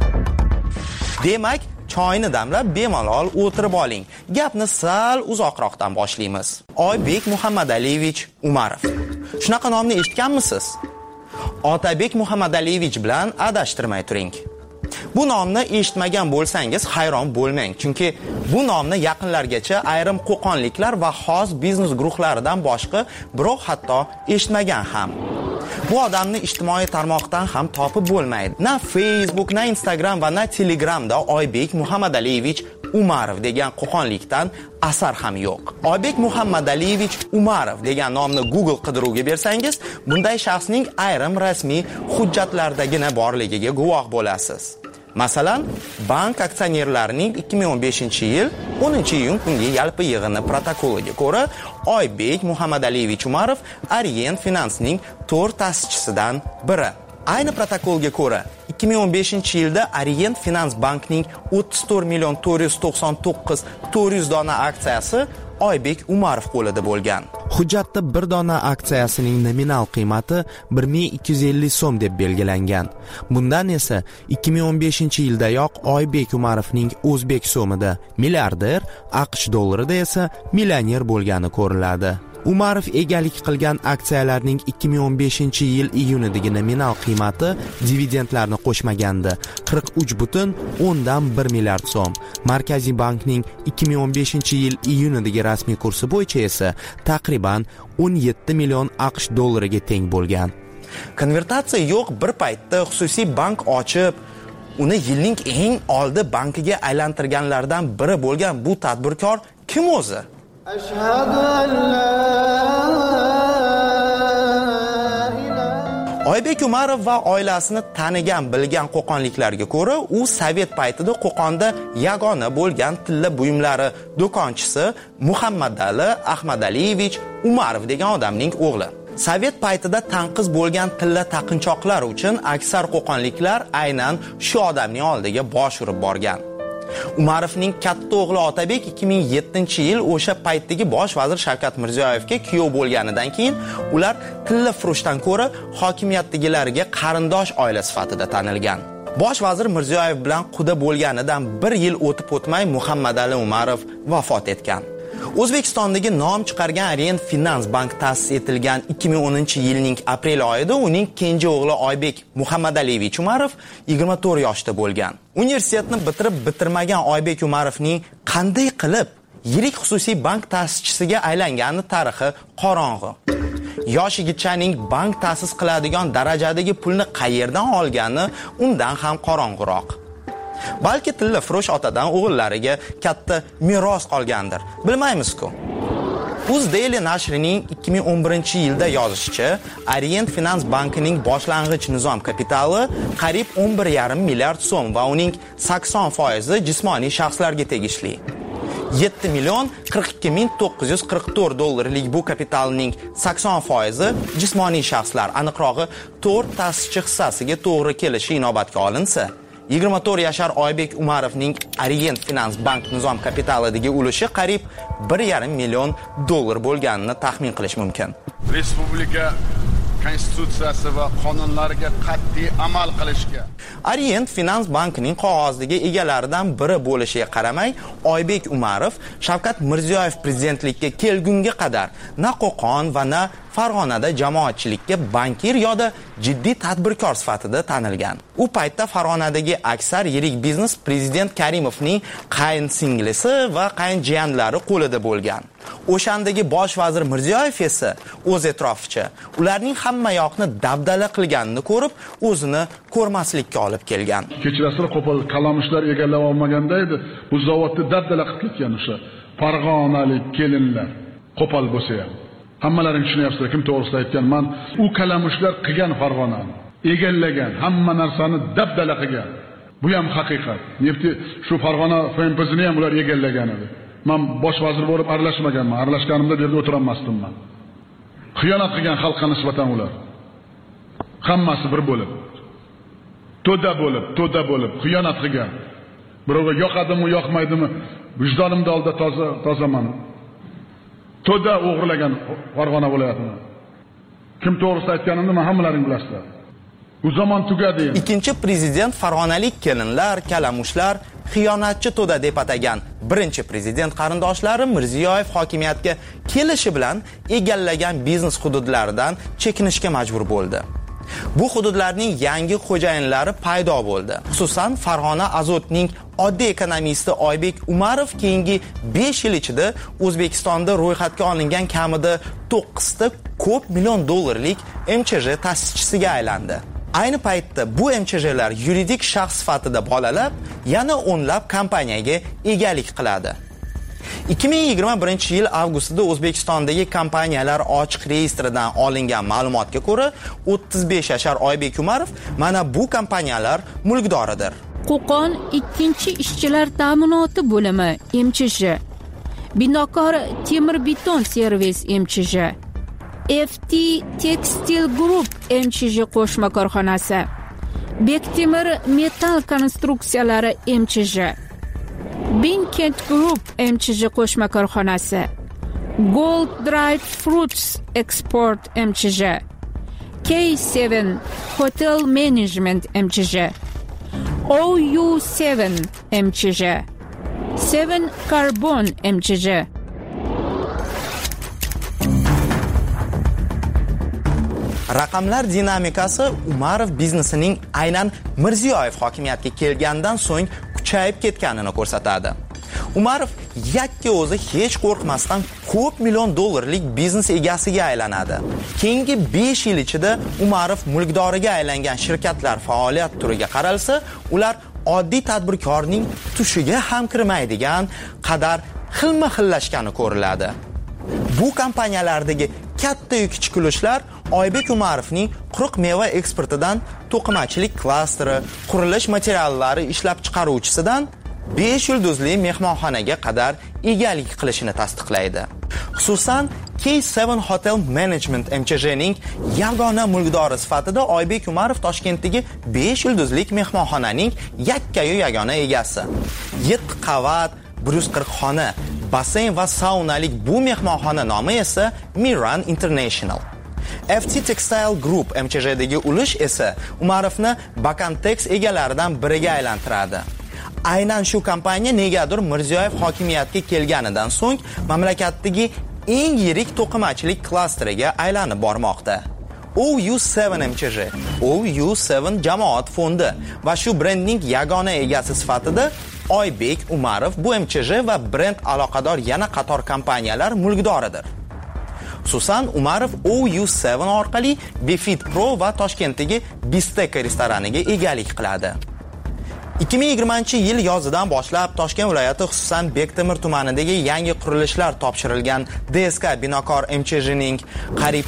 Speaker 15: Demak, choyni damlab bemalol o'tirib oling. Gapni sal uzoqroqdan boshlaymiz. Oybek Muhammadaliyevich Umarov. Shunaqa nomni eshitganmisiz? Otabek Muhammadaliyevich bilan adashtirmay turing. Bu nomni eshitmagan bo'lsangiz hayron bo'lmang, chunki bu nomni yaqinlargacha ayrim qo'qonliklar va xos biznes guruhlaridan boshqa birov hatto eshitmagan ham. Bu odamni ijtimoiy tarmoqdan ham topib bo'lmaydi. Na Facebook, na Instagram va na Telegramda Oybek Muhammadaliyevich Umarov degan qo'qonlikdan asar ham yo'q. Oybek Muhammadaliyevich Umarov degan nomni Google qidiruvga bersangiz, bunday shaxsning ayrim rasmiy hujjatlardagina borligiga guvoh bo'lasiz. Masalan, bank aksionerlarining 2015-yil 10-iyun kungi yalpi yig'ini protokoliga ko'ra, Oybek Muhammadaliyevich Umarov Orient Financening 4 ta'sischisidan biri. Ayni protokolga ko'ra, 2015-yilda Orient Finance bankning 34.499.400 dona aksiyasi Oybek Umarov qo'lida bo'lgan.
Speaker 16: Hujjatda bir dona aksiyasining nominal qiymati 1250 so'm deb belgilangan. Bundan esa 2015-yildayoq Oybek Umarovning o'zbek so'mida milliarder, AQSh dollarida esa millioner bo'lgani ko'riladi. Umarov egalik qilgan aksiyalarning 2015-yil iyunidagi nominal qiymati dividendlarni qo'shmaganda 43.1 milliard so'm. Markaziy bankning 2015-yil iyunidagi rasmiy kursi bo'yicha esa taqriban 17 million AQSh dollariga teng bo'lgan.
Speaker 15: Konvertatsiya yo'q bir paytda xususiy bank ochib, uni yilning eng oldi bankiga aylantirganlardan biri bo'lgan bu tadbirkor kim o'zi? Oybek Umarov va oilasini tanigan, bilgan qo'qonliklarga ko'ra, u sovet paytida Qo'qonda yagona bo'lgan tilla buyumlari do'konchisi Muhammadali Ahmadaliyevich Umarov degan odamning o'g'li. Sovet paytida tanqis bo'lgan tilla taqinchoqlar uchun aksar qo'qonliklar aynan shu odamning oldiga bosh urib borgan. Umarovning katta o'g'li Otabek 2007-yil o'sha paytdagi bosh vazir Shavkat Mirziyoyevga kuyov bo'lganidan keyin ular tilla furushdan ko'ra hokimiyatdagilarga qarindosh oila sifatida tanilgan. Bosh vazir Mirziyoyev bilan quda bo'lganidan 1 yil o'tib o'tmay Muhammadali Umarov vafot etgan. O'zbekistondagi nom chiqargan Orient Finans Bank ta'sis etilgan 2010-yilning aprel oyida uning kenja o'g'li Oybek Muhammadaliyevich Umarov 24 yoshda bo'lgan. Universitetni bitirmagan Oybek Umarovning qanday qilib yirik xususiy bank ta'sischisiga aylangani tarixi qorong'u. Yosh yigitchaning bank ta'sis qiladigan darajadagi pulni qayerdan olgani undan ham qorong'uroq. Balki tilla furush otadan o'g'illariga katta meros qolgandir. Bilmaymiz-ku. UzDaily nashrining 2011-yilda yozishicha, Orient Finans bankining boshlang'ich nizom kapitali qariyb 11,5 milliard so'm va uning 80% jismoniy shaxslarga tegishli. 7,42,944 bu kapitalning 80% jismoniy shaxslar, aniqrog'i 4 ta'sischi hissasiga to'g'ri kelishi inobatga olinsa, 24 yashar Oybek Umarovning Orient Finans bank nizom kapitalidagi ulushi qariyb 1,5 million dollar bo'lganini taxmin qilish mumkin.
Speaker 17: Respublika konstitutsiyasi va qonunlariga qat'iy amal qilishga.
Speaker 15: Orient Finans bankining qog'ozdagi egalaridan biri bo'lishiga qaramay, Oybek Umarov Shavkat Mirziyoyev prezidentlikka kelgunga qadar na Qo'qon va na Farg'onada jamoatchilikka bankir yoda jiddiy tadbirkor sifatida tanilgan. U paytda Farg'onadagi aksar yirik biznes prezident Karimovning qayin singlisi va qayin jiyanlari qo'lida bo'lgan. O'shandagi bosh vazir Mirziyoyev esa o'z e'tiroficha ularning hamma yoqni dabdala qilganini ko'rib, o'zini ko'rmaslikka olib kelgan.
Speaker 17: Kechirasida qo'pol kalamushlar egallab olmaganda edi, bu zavodni dabdala qilib ketgan o'sha farg'onalik kelinlar. Qo'pol bo'lsa ham hammalaring tushunyapsizlar, kim to'g'risida aytgan. Men u kalamushlar qilgan Farg'onani, egallagan, hamma narsani dabdala qilgan. Bu ham haqiqat. Nefti shu Farg'ona FMP'sini ham ular egallagan edi. Men bosh vazir bo'lib aralashmaganman. Aralashganimda bu yerda o'tirolmasdim men. Xiyonat qilgan xalqqa nisbatan ular. Hammasi bir bo'lib. To'da bo'lib xiyonat qilgan. Birovga yoqadimi, yoqmaydimi, vijdonimda oldida tozaman. To'da o'g'irlagan Farg'ona viloyatini. Kim to'g'risida aytganimni men hammalaring bilasizlar. Bu zamon tugadi.
Speaker 15: Ikkinchi prezident farg'onalik kelinlar, kalamushlar xiyonatchi to'da deb atagan birinchi prezident qarindoshlari Mirziyoyev hokimiyatga kelishi bilan egallagan biznes hududlaridan chekinishga majbur bo'ldi. Bu hududlarning yangi xo'jayinlari paydo bo'ldi. Xususan, Farg'ona Azotning oddiy ekonomisti Oybek Umarov keyingi 5 yil ichida O'zbekistonda ro'yxatga olingan kamida 9 ta ko'p million dollarlik MChJ ta'sischisiga aylandi. Ayni paytda bu MChJlar yuridik shaxs sifatida bolalab, yana o'nlab kompaniyaga egalik qiladi. 2021-yil avgustida O'zbekistondagi kompaniyalar ochiq reyestridan olingan ma'lumotga ko'ra, 35 yashar Oybek Umarov mana bu kompaniyalar mulkdoridir.
Speaker 1: Qo'qon ikkinchi ishchilar ta'minoti bo'limi MChJ, Binokor temir beton servis MChJ, FT Textile Group MChJ qo'shma korxonasi, Bektemir metal konstruksiyalari MChJ, Binkent Group MChJ qo'shma korxonasi, Gold Dried Fruits Export MChJ, K7 Hotel Management MChJ, OU7 MChJ, 7 Carbon MChJ.
Speaker 15: Raqamlar dinamikasi Umarov biznesining aynan Mirziyoyev hokimiyatga kelgandan so'ng kuchayib ketganini ko'rsatadi. Umarov yakka o'zi hech qo'rqmasdan ko'p million dollarlik biznes egasiga aylanadi. Keyingi 5 yil ichida Umarov mulkdoriga aylangan shirkatlar faoliyat turiga qaralsa, ular oddiy tadbirkorning tushiga ham kirmaydigan qadar xilma-xillashgani ko'riladi. Bu kompaniyalardagi katta yu kichik ulushlar Oybek Umarovning quruq meva eksportidan to'qimachilik klasteri, qurilish materiallari ishlab chiqaruvchisidan 5 yulduzli mehmonxonaga qadar egalik qilishini tasdiqlaydi. Xususan, K7 Hotel Management MCJning yagona mulkdori sifatida Oybek Umarov Toshkentdagi 5 yulduzlik mehmonxonaning yakkayu yagona egasi. 7 qavat, 140 xona, basseyn va saunalik bu mehmonxona nomi esa Miran International. FT Textile Group MCJdagi ulush esa Umarovni Bakantex egalaridan biriga aylantiradi. Aynan shu kompaniya negadir Mirziyoyev hokimiyatga kelganidan so'ng mamlakatdagi eng yirik to'qimachilik klasteriga aylanib bormoqda. OU7 MCJ, OU7 jamoat fondi va shu brendning yagona egasi sifatida Oybek Umarov bu MCJ va brend aloqador yana qator kompaniyalar mulkdoridir. Xususan, Umarov OU7 orqali Befit Pro va Toshkentdagi Bisteka restoraniga egalik qiladi. 2020-yil yozidan boshlab Toshkent viloyati xususan Bektemir tumanidagi yangi qurilishlar topshirilgan DSK Binokor MCJning qariyb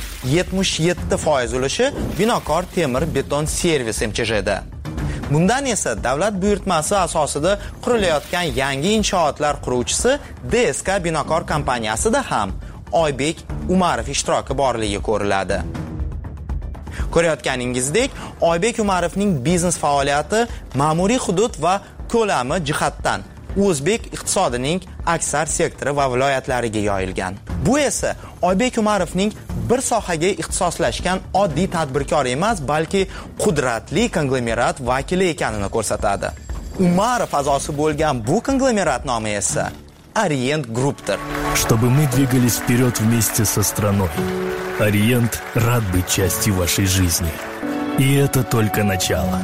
Speaker 15: 77% ulushi Binokor temir beton servis MCJda. Bundan esa davlat buyurtmasi asosida qurilayotgan yangi inshootlar quruvchisi DSK Binokor kompaniyasida ham Oybek Umarov ishtiroki borligi ko'riladi. Ko'rayotganingizdek, Oybek Umarovning biznes faoliyati ma'muriy hudud va ko'lami jihatdan o'zbek iqtisodining aksar sektori va viloyatlariga yoyilgan. Bu esa Oybek Umarovning bir sohaga ixtisoslashgan oddiy tadbirkor emas, balki qudratli konglomerat vakili ekanini ko'rsatadi. Umarov a'zosi bo'lgan bu konglomerat nomi esa Orient Group'dir.
Speaker 18: Чтобы мы двигались вперед вместе со страной. Ориент рад быть частью вашей жизни. И это только начало.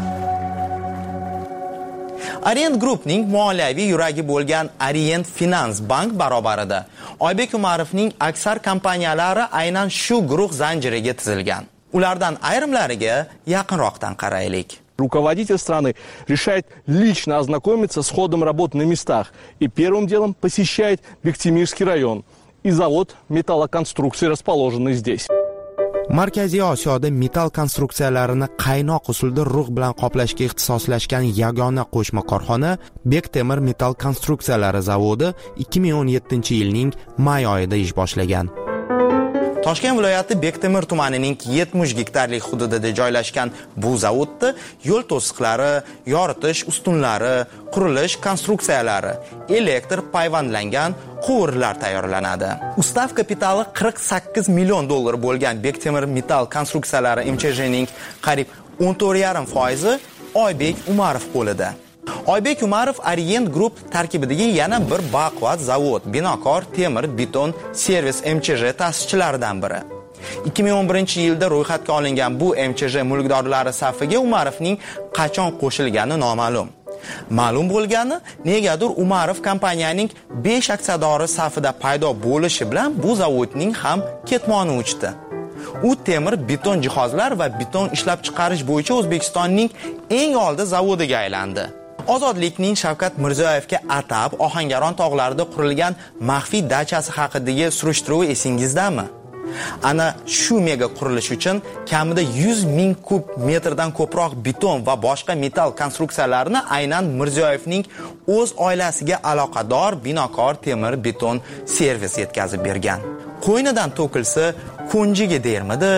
Speaker 15: Orient Group'ning moliyaviy yuragi bo'lgan Orient Finance Bank barobarida Oybek Umarovning aksar kompaniyalari aynan shu guruh zanjiriga tizilgan. Ulardan ayrimlariga yaqinroqdan qaraylik.
Speaker 19: Руководитель страны решает лично ознакомиться с ходом работ на местах и первым делом посещает Бехтемирский район и завод металлоконструкций, расположенный здесь.
Speaker 16: Markaziy Osiyoda metall konstruksiyalarini qaynoq usulda rug' bilan qoplashga ixtisoslashgan yagona qo'shma korxona Bektemir metall konstruksiyalari zavodi 2017-yilning may oyida ish boshlagan.
Speaker 15: Toshkent viloyati Bektemir tumanining 70 gektarlik hududida joylashgan bu zavodda yo'l to'siqlari, yoritish ustunlari, qurilish konstruksiyalari, elektr payvandlangan quvurlar tayyorlanadi. Ustav kapitali 48 million dollar bo'lgan Bektemir metall konstruksiyalari MCJning qariyb 14,5% Oybek Umarov qo'lida. Oybek Umarov Orient Group tarkibidagi yana bir baquvvat zavod, Binokor temir beton servis MCJ ta'sischilaridan biri. 2011-yilda ro'yxatga olingan bu MCJ mulkdorlari safiga Umarovning qachon qo'shilgani noma'lum. Ma'lum bo'lgani, negadir Umarov kompaniyaning 5 aksiyadori safida paydo bo'lishi bilan bu zavodning ham ketmoni uchdi. U temir beton jihozlar va beton ishlab chiqarish bo'yicha O'zbekistonning eng oldi zavodiga aylandi. Ozodlikning Shavkat Mirziyoyevga atab Ohangaron tog'larida qurilgan maxfiy dachasi haqidagi surishtiruv esingizdami? Ana shu mega qurilish uchun kamida 100 ming kub metrdan ko'proq beton va boshqa metall konstruksiyalarni aynan Mirziyoyevning o'z oilasiga aloqador Binokor temir beton servis yetkazib bergan. Qo'ynidan to'kilsa, ko'njiga dermidi?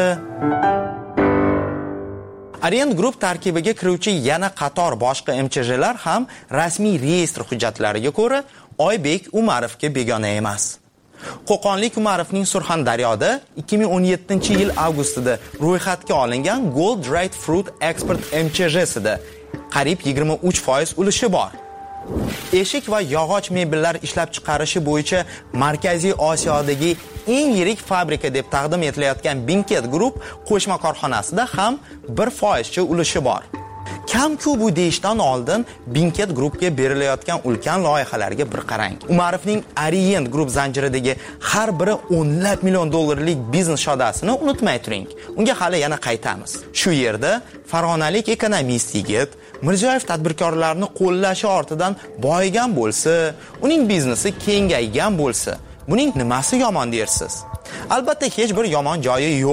Speaker 15: Orient Group tarkibiga kiruvchi yana qator boshqa MCJlar ham rasmiy reyestr hujjatlariga ko'ra Oybek Umarovga begona emas. Qo'qonlik Umarovning Surxondaryoda 2017-yil avgustida ro'yxatga olingan Gold Dried Fruit Export MCJsida qariyb 23% ulushi bor. Eshik va yog'och mebellar ishlab chiqarishi bo'yicha Markaziy Osiyodagi eng yirik fabrika deb taqdim etilayotgan Binket Group qo'shma korxonasida ham 1% ulushi bor. Kam-ku bu deyishdan oldin Binket Groupga berilayotgan ulkan loyihalarga bir qarang. Umarovning Orient Group zanjiridagi har biri o'nlab million dollarlik biznes shodasini unutmay turing. Unga hali yana qaytamiz. Shu yerda farg'onalik ekonomist yigit Mirziyoyev tadbirkorlarni qo'llashi ortidan boyigan bo'lsa, uning biznesi kengaygan bo'lsa, buning nimasi yomon dersiz? Albatta hech bir yomon joyi yo'q.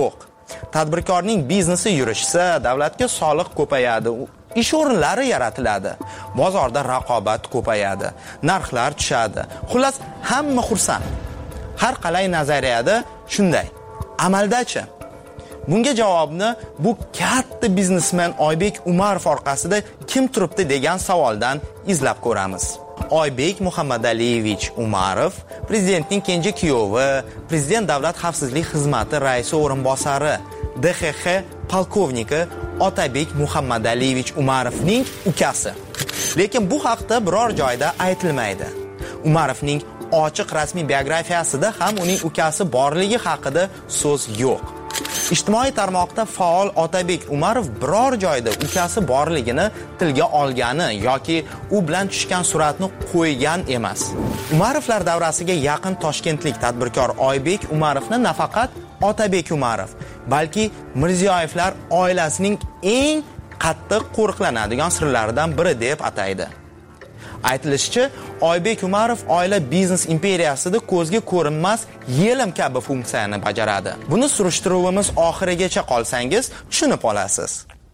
Speaker 15: Tadbirkorning biznesi yurishsa, davlatga soliq ko'payadi, ish o'rinlari yaratiladi, bozorda raqobat ko'payadi, narxlar tushadi. Xullas, hamma xursand. Har qalay nazariyada shunday. Amaldachi? Bunga javobni bu katta biznesmen Oybek Umarov orqasida kim turibdi degan savoldan izlab ko'ramiz. Oybek Muhammadaliyevich Umarov, prezidentning kenja kuyovi, prezident davlat xavfsizlik xizmati raisi o'rinbosari, DXX polkovniki Otabek Muhammadaliyevich Umarovning ukasi. Lekin bu haqda biror joyda aytilmaydi. Umarovning ochiq rasmiy biografiyasida ham uning ukasi borligi haqida so'z yo'q. Ijtimoiy tarmoqda faol Otabek Umarov biror joyda ukasi borligini tilga olgani yoki u bilan tushgan suratni qo'ygan emas. Umarovlar davrasiga yaqin toshkentlik tadbirkor Oybek Umarovni nafaqat Otabek Umarov, balki Mirziyoyevlar oilasining eng qattiq qo'riqlanadigan sirlaridan biri deb ataydi. Aytilishicha, Oybek Umarov oila biznes imperiyasida ko'zga ko'rinmas yelim kabi funksiyani bajaradi. Buni surishtiruvimiz oxirigacha qolsangiz tushunib olasiz.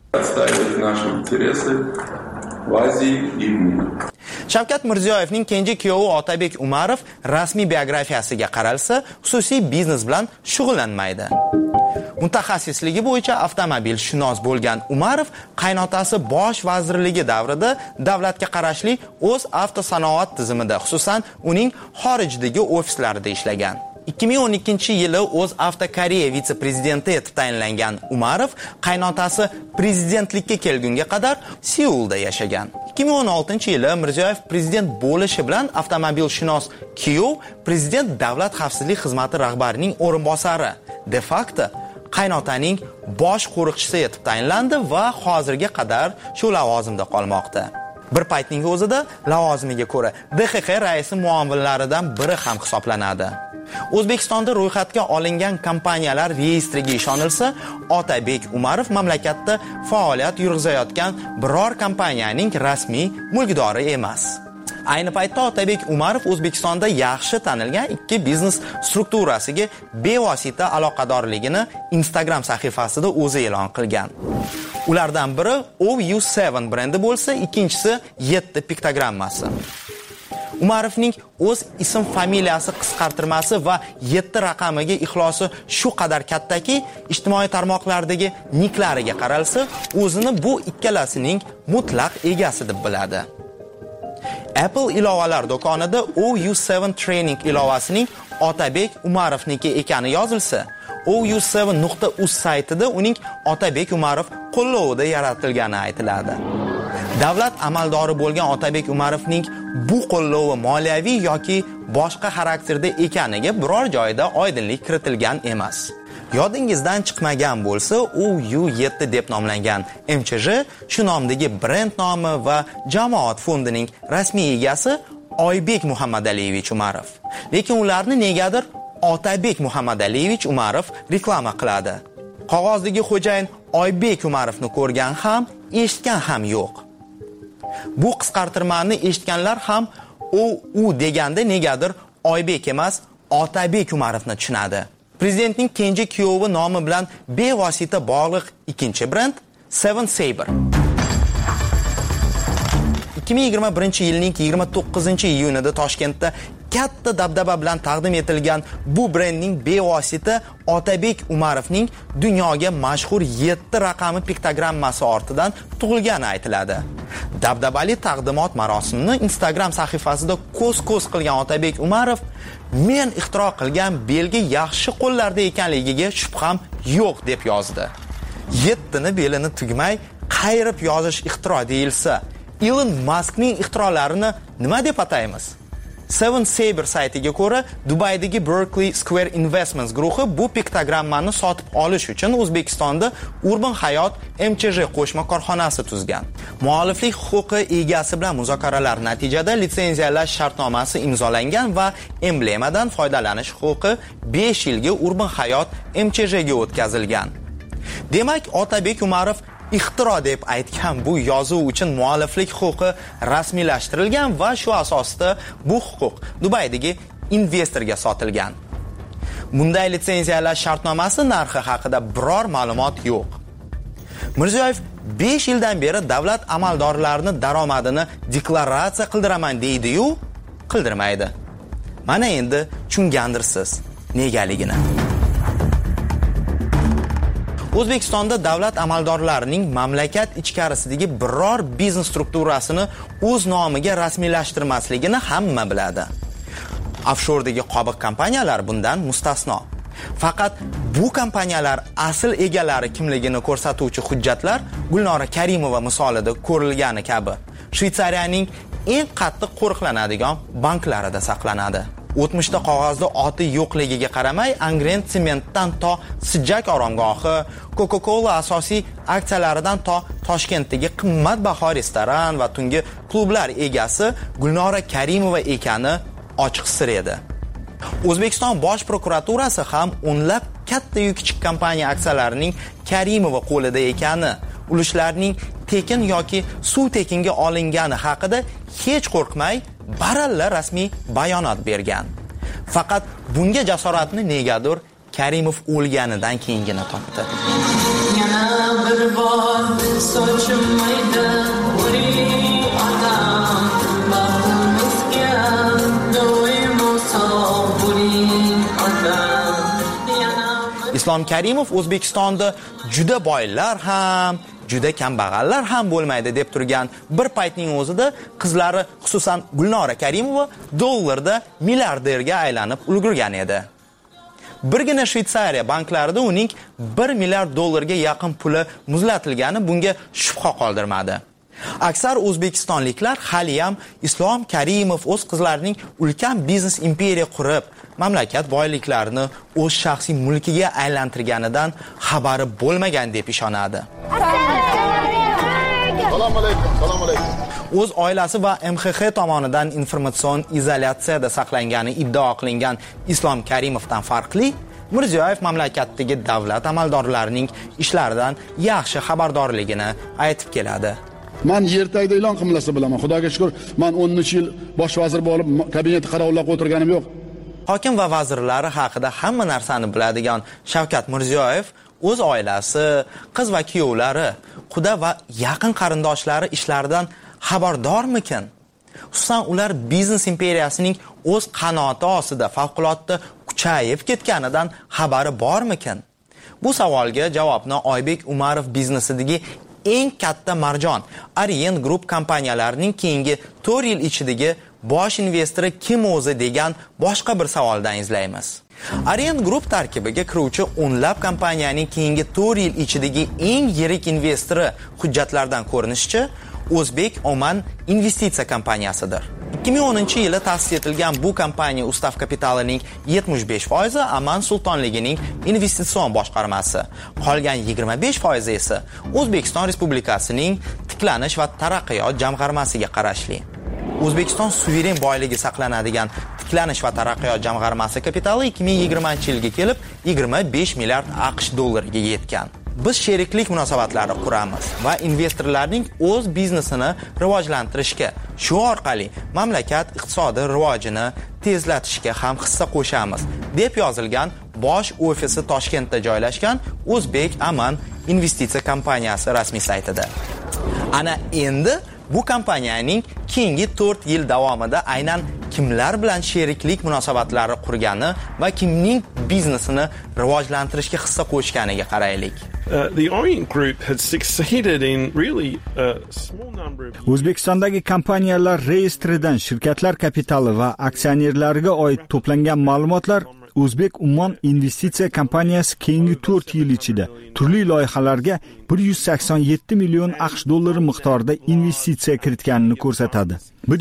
Speaker 15: Shavkat Mirziyoyevning kenja kuyovi Otabek Umarov rasmiy biografiyasiga qaralsa, xususiy biznes bilan shug'ullanmaydi. Mutaxassisligi bo'yicha avtomobilshunos bo'lgan Umarov qaynotasi bosh vazirligi davrida davlatga qarashli o'z avtosanoat tizimida, xususan uning xorijdagi ofislarida ishlagan. 2012-yili o'z Avto Koreya vitse-prezidenti etib tayinlangan Umarov qaynotasi prezidentlikka kelgunga qadar Seulda yashagan. 2016-yili Mirziyoyev prezident bo'lishi bilan avtomobilshunos kuyov prezident davlat xavfsizlik xizmati rahbarining o'rinbosari, de facto qaynotaning bosh qo'riqchisi etib tayinlandi va hozirga qadar shu lavozimda qolmoqda. Bir paytning o'zida lavozimiga ko'ra DXX raisi muovinlaridan biri ham hisoblanadi. O'zbekistonda ro'yxatga olingan kompaniyalar reyestriga ishonilsa, Otabek Umarov mamlakatda faoliyat yurgizayotgan biror kompaniyaning rasmiy mulkdori emas. Ayni paytda Otabek Umarov O'zbekistonda yaxshi tanilgan ikki biznes strukturasiga bevosita aloqadorligini Instagram sahifasida o'zi e'lon qilgan. Ulardan biri OU7 brendi bo'lsa, ikkinchisi 7 piktogrammasi. Umarovning o'z ism familiyasi qisqartirmasi va 7 raqamiga ixlosi shu qadar kattaki, ijtimoiy tarmoqlardagi niklariga qaralsa, o'zini bu ikkalasining mutlaq egasi deb biladi. Apple ilovalar do'konida OU7 Training ilovasining Otabek Umarovniki ekani yozilsa, OU7.uz saytida uning Otabek Umarov qo'llovida yaratilgani aytiladi. Davlat amaldori bo'lgan Otabek Umarovning bu qo'llovi moliyaviy yoki boshqa xarakterda ekaniga biror joyda oydinlik kiritilgan emas. Yodingizdan chiqmagan bo'lsa, OU7 deb nomlangan MChJ shu nomdagi brend nomi va jamoat fondining rasmiy egasi Oybek Muhammadaliyevich Umarov. Lekin ularni negadir Otabek Muhammadaliyevich Umarov reklama qiladi. Qog'ozdagi xo'jayin Oybek Umarovni ko'rgan ham, eshitgan ham yo'q. Bu qisqartirmani eshitganlar ham u deganda negadir Oybek emas, Otabek Umarovni tushunadi. Prezidentning kenja kuyovi nomi bilan bevosita bog'liq ikkinchi brend 7 Saber. 2021-yilning 29-iyunida Toshkentda katta dabdaba bilan taqdim etilgan bu brendning bevosita Otabek Umarovning dunyoga mashhur 7 raqami piktogrammasi ortidan tug'ilgani aytiladi. Dabdabali taqdimot marosimini Instagram sahifasida ko'z-ko'z qilgan Otabek Umarov, men ixtiro qilgan belgi yaxshi qo'llarda ekanligiga shubham yo'q deb yozdi. 7ni belini tugmay qayrib yozish ixtiro deyilsa, Elon Muskning ixtirolarini nima deb ataymiz? 7 Saber saytiga ko'ra, Dubaydagi Berkeley Square Investments guruhi bu piktogrammani sotib olish uchun O'zbekistonda Urban Hayot MChJ qo'shma korxonasi tuzgan. Mualliflik huquqi egasi bilan muzokaralar natijada litsenziyalash shartnomasi imzolangan va emblemadan foydalanish huquqi 5 yilga Urban Hayot MChJga o'tkazilgan. Demak, Otabek Umarov ixtiro deb aytgan bu yozuv uchun mualliflik huquqi rasmiylashtirilgan va shu asosda bu huquq Dubaydagi investorga sotilgan. Bunday litsenziyalash shartnomasi narxi haqida biror ma'lumot yo'q. Mirziyoyev 5 yildan beri davlat amaldorlarini daromadini deklaratsiya qildiraman deydi-yu, qildirmaydi. Mana endi tushungandirsiz negaligini. O'zbekistonda davlat amaldorlarining mamlakat ichkarisidagi biror biznes strukturasini o'z nomiga rasmiylashtirmasligini hamma biladi. Offshordagi qobiq kompaniyalar bundan mustasno. Faqat bu kompaniyalar asl egalari kimligini ko'rsatuvchi hujjatlar Gulnora Karimova misolida ko'rilgani kabi Shveysariyaning eng qattiq qo'riqlanadigan banklarida saqlanadi. O'tmishda qog'ozda oti yo'qligiga qaramay, Angren Sementdan to Sijak oromgohi, Coca-Cola asosiy aksiyalaridan to Toshkentdagi qimmatbaho restoran va tungi klublar egasi Gulnora Karimova ekani ochiq sir edi. O'zbekiston Bosh prokuraturasi ham o'nlab katta yu kichik kompaniya aksiyalarining Karimova qo'lida ekani, ulushlarning tekin yoki suv tekinga olingani haqida hech qo'rqmay baralla rasmiy bayonot bergan. Faqat bunga jasoratni negadir Karimov o'lganidan keyingina topdi. Yana bir bor sochmaydi Islom Karimov O'zbekistonda juda boylar ham, juda kambag'allar ham bo'lmaydi deb turgan bir paytning o'zida qizlari, xususan Gulnora Karimova dollarda milliarderga aylanib ulgurgan edi. Birgina Shveysariya banklarida uning 1 milliard dollarga yaqin puli muzlatilgani bunga shubha qoldirmadi. Aksar o'zbekistonliklar hali ham Islom Karimov o'z qizlarining ulkan biznes imperiya qurib, mamlakat boyliklarini o'z shaxsiy mulkiga aylantirganidan xabari bo'lmagan deb ishonadi. Assalomu alaykum. O'z oilasi va MXX tomonidan informatsion izolyatsiyada saqlangani iddao qilingan Islom Karimovdan farqli, Mirziyoyev mamlakatdagi davlat amaldorlarining ishlaridan yaxshi xabardorligini aytib keladi.
Speaker 17: Men yer tagida e'lon qilmasa bilaman. Xudoga shukr, men 10 yil bosh vazir bo'lib, kabinetda qarovlab o'tirganim yo'q.
Speaker 15: Hokim va vazirlari haqida hamma narsani biladigan Shavkat Mirziyoyev o'z oilasi, qiz va kuyovlari, quda va yaqin qarindoshlari ishlaridan xabardormikin? Xususan ular biznes imperiyasining o'z qanoti ostida favqulodda kuchayib ketganidan xabari bormikin? Bu savolga javobni Oybek Umarov biznesidagi eng katta marjon Orient Group kompaniyalarining keyingi 4 yil ichidagi bosh investori kim o'zi degan boshqa bir savoldan izlaymiz. Orient Group tarkibiga kiruvchi o'nlab kompaniyaning keyingi 4 yil ichidagi eng yirik investori hujjatlardan ko'rinishicha O'zbek Oman investitsiya kompaniyasidir. 2010-yili ta'sis etilgan bu kompaniya ustav kapitalining 75% Aman sultonligining investitsion boshqarmasi, qolgan 25% esa O'zbekiston Respublikasining tiklanish va taraqqiyot jamg'armasiga qarashli. O'zbekiston suveren boyligi saqlanadigan tiklanish va taraqqiyot jamg'armasi kapitali 2020-yilga kelib 25 milliard AQSh dollariga yetgan. Biz sheriklik munosabatlari quramiz va investorlarning o'z biznesini rivojlantirishga, shu orqali mamlakat iqtisodiy rivojini tezlatishga ham hissa qo'shamiz, deb yozilgan bosh ofisi Toshkentda joylashgan O'zbek Aman investitsiya kompaniyasi rasmiy saytida. Ana endi bu kompaniyaning keyingi 4 yil davomida aynan kimlar bilan sheriklik munosabatlari qurgani va kimning biznesini rivojlantirishga hissa qo'shganiga qaraylik.
Speaker 20: The Orient Group had succeeded in really a small number of
Speaker 4: O'zbekistondagi kompaniyalar reyestridan shirkatlar kapitali va aksionerlariga oid to'plangan ma'lumotlar O'zbek Ummon investitsiya kompaniyasi keyingi 4 yil ichida turli loyihalarga 187 million AQSh dollari miqdorida investitsiya kiritganini ko'rsatadi.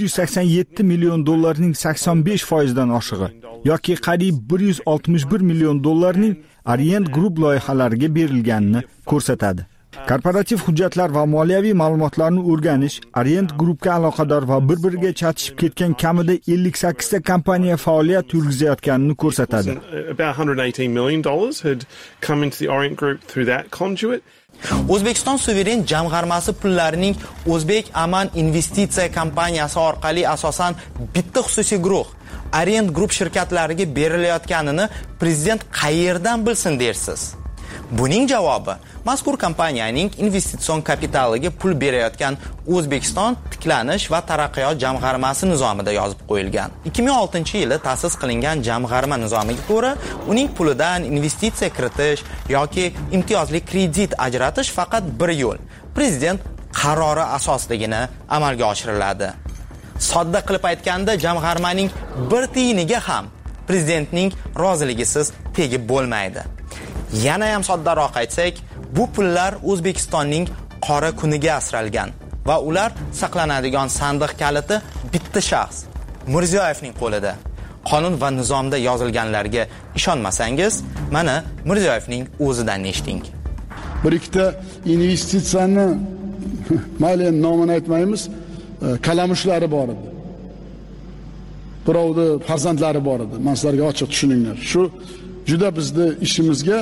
Speaker 4: 187 million dollarning 85% dan oshig'i yoki qariyb 161 million dollarning Orient Group loyihalariga berilganini ko'rsatadi. Korporativ hujjatlar va moliyaviy ma'lumotlarni o'rganish, Orient Groupga aloqador va bir-biriga chatishib ketgan kamida 58 ta kompaniya faoliyat yurgizayotganini ko'rsatadi.
Speaker 20: About $118 million had come into the Orient Group through that conduit.
Speaker 15: O'zbekiston suveren jamg'armasi pullarining O'zbek Aman investitsiya kompaniyasi orqali asosan bitta xususiy guruh Orient Group shirkatlariga berilayotganini prezident qayerdan bilsin dersiz? Buning javobi mazkur kompaniyaning investitsion kapitaliga pul berayotgan O'zbekiston tiklanish va taraqqiyot jamg'armasi nizomida yozib qo'yilgan. 2006-yili ta'sis qilingan jamg'arma nizomiga ko'ra, uning pulidan investitsiya kiritish yoki imtiyozli kredit ajratish faqat bir yo'l. Prezident qarori asosidagina amalga oshiriladi. Sodda qilib aytganda, jamg'armaning bir tiyiniga ham prezidentning roziligisiz tegib bo'lmaydi. Yana ham soddaroq aytsak, bu pullar O'zbekistonning qora kuniga asralgan va ular saqlanadigan sandiq kaliti bitta shaxs, Mirziyoyevning qo'lida. Qonun va nizomda yozilganlarga ishonmasangiz, mana Mirziyoyevning o'zidan eshiting.
Speaker 17: Bir ikkita investitsiyani mayli nomini aytmaymiz, kalamushlari bor edi. Birovni farzandlari bor edi. Men sizlarga ochiq tushuninglar. Shu juda bizni ishimizga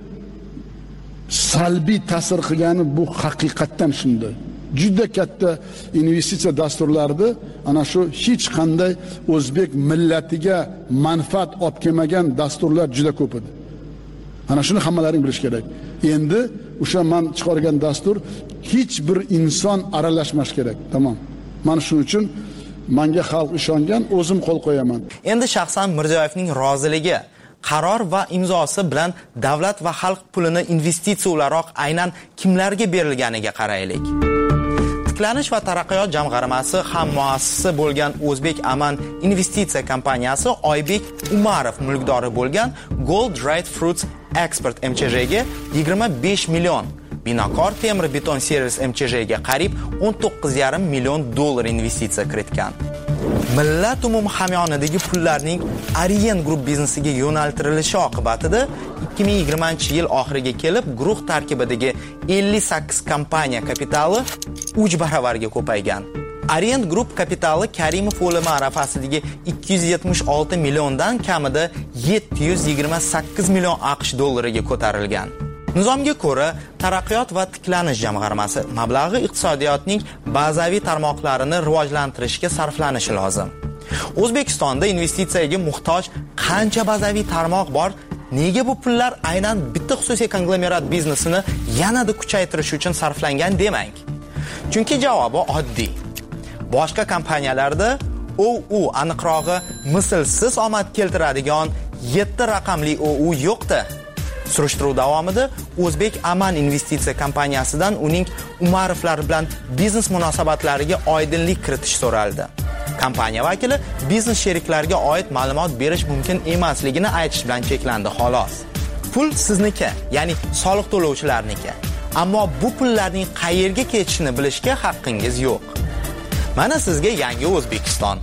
Speaker 17: salbiy ta'sir qilgani bu haqiqatdan shunday. Juda katta investitsiya dasturlarida ana shu hech qanday o'zbek millatiga manfaat olib kelmagan dasturlar juda ko'p edi. Ana shuni hammalaring bilish kerak. Endi o'sha men chiqargan dastur hech bir inson aralashmas kerak. Tamam. Mana shuning uchun menga xalq ishongan, o'zim qo'l qo'yaman.
Speaker 15: Endi shaxsan Mirziyoyevning roziligi, qaror va imzosi bilan davlat va xalq pulini investitsiya o'laroq aynan kimlarga berilganiga qaraylik. Tiklanish va taraqqiyot jamg'armasi ham muassisi bo'lgan O'zbek Aman investitsiya kompaniyasi Oybek Umarov mulkdori bo'lgan Gold Dried Fruits Export MCJga 25 million, Binokor temir beton servis MCJga qariyb 19,5 million dollar investitsiya kiritgan. Millat umumi hamyonidagi pullarning Orient Group biznesiga yo'naltirilishi oqibatida 2020-yil oxiriga kelib guruh tarkibidagi 58 kompaniya kapitali 3 baravarga ko'paygan. Orient Group kapitali Karimov o'limi arafasidagi 276 milliondan kamida 728 million AQSh dollariga ko'tarilgan. Nizomga ko'ra, taraqqiyot va tiklanish jamg'armasi mablag'i iqtisodiyotning bazaviy tarmoqlarini rivojlantirishga sarflanishi lozim. O'zbekistonda investitsiyaga muhtoj qancha bazaviy tarmoq bor? Nega bu pullar aynan bitta xususiy konglomerat biznesini yanada kuchaytirish uchun sarflangan demang? Chunki javobi oddiy. Boshqa kompaniyalarda OU aniqrog'i mislsiz omad keltiradigan 7 raqamli OU yo'qdi. Surishtiruv davomida O'zbek Aman investitsiya kompaniyasidan uning Umarovlar bilan biznes munosabatlariga oydinlik kiritish so'raldi. Kompaniya vakili biznes sheriklariga oid ma'lumot berish mumkin emasligini aytish bilan cheklandi xolos. Pul sizniki, ya'ni soliq to'lovchilarniki. Ammo bu pullarning qayerga ketishini bilishga haqqingiz yo'q. Mana sizga yangi O'zbekiston.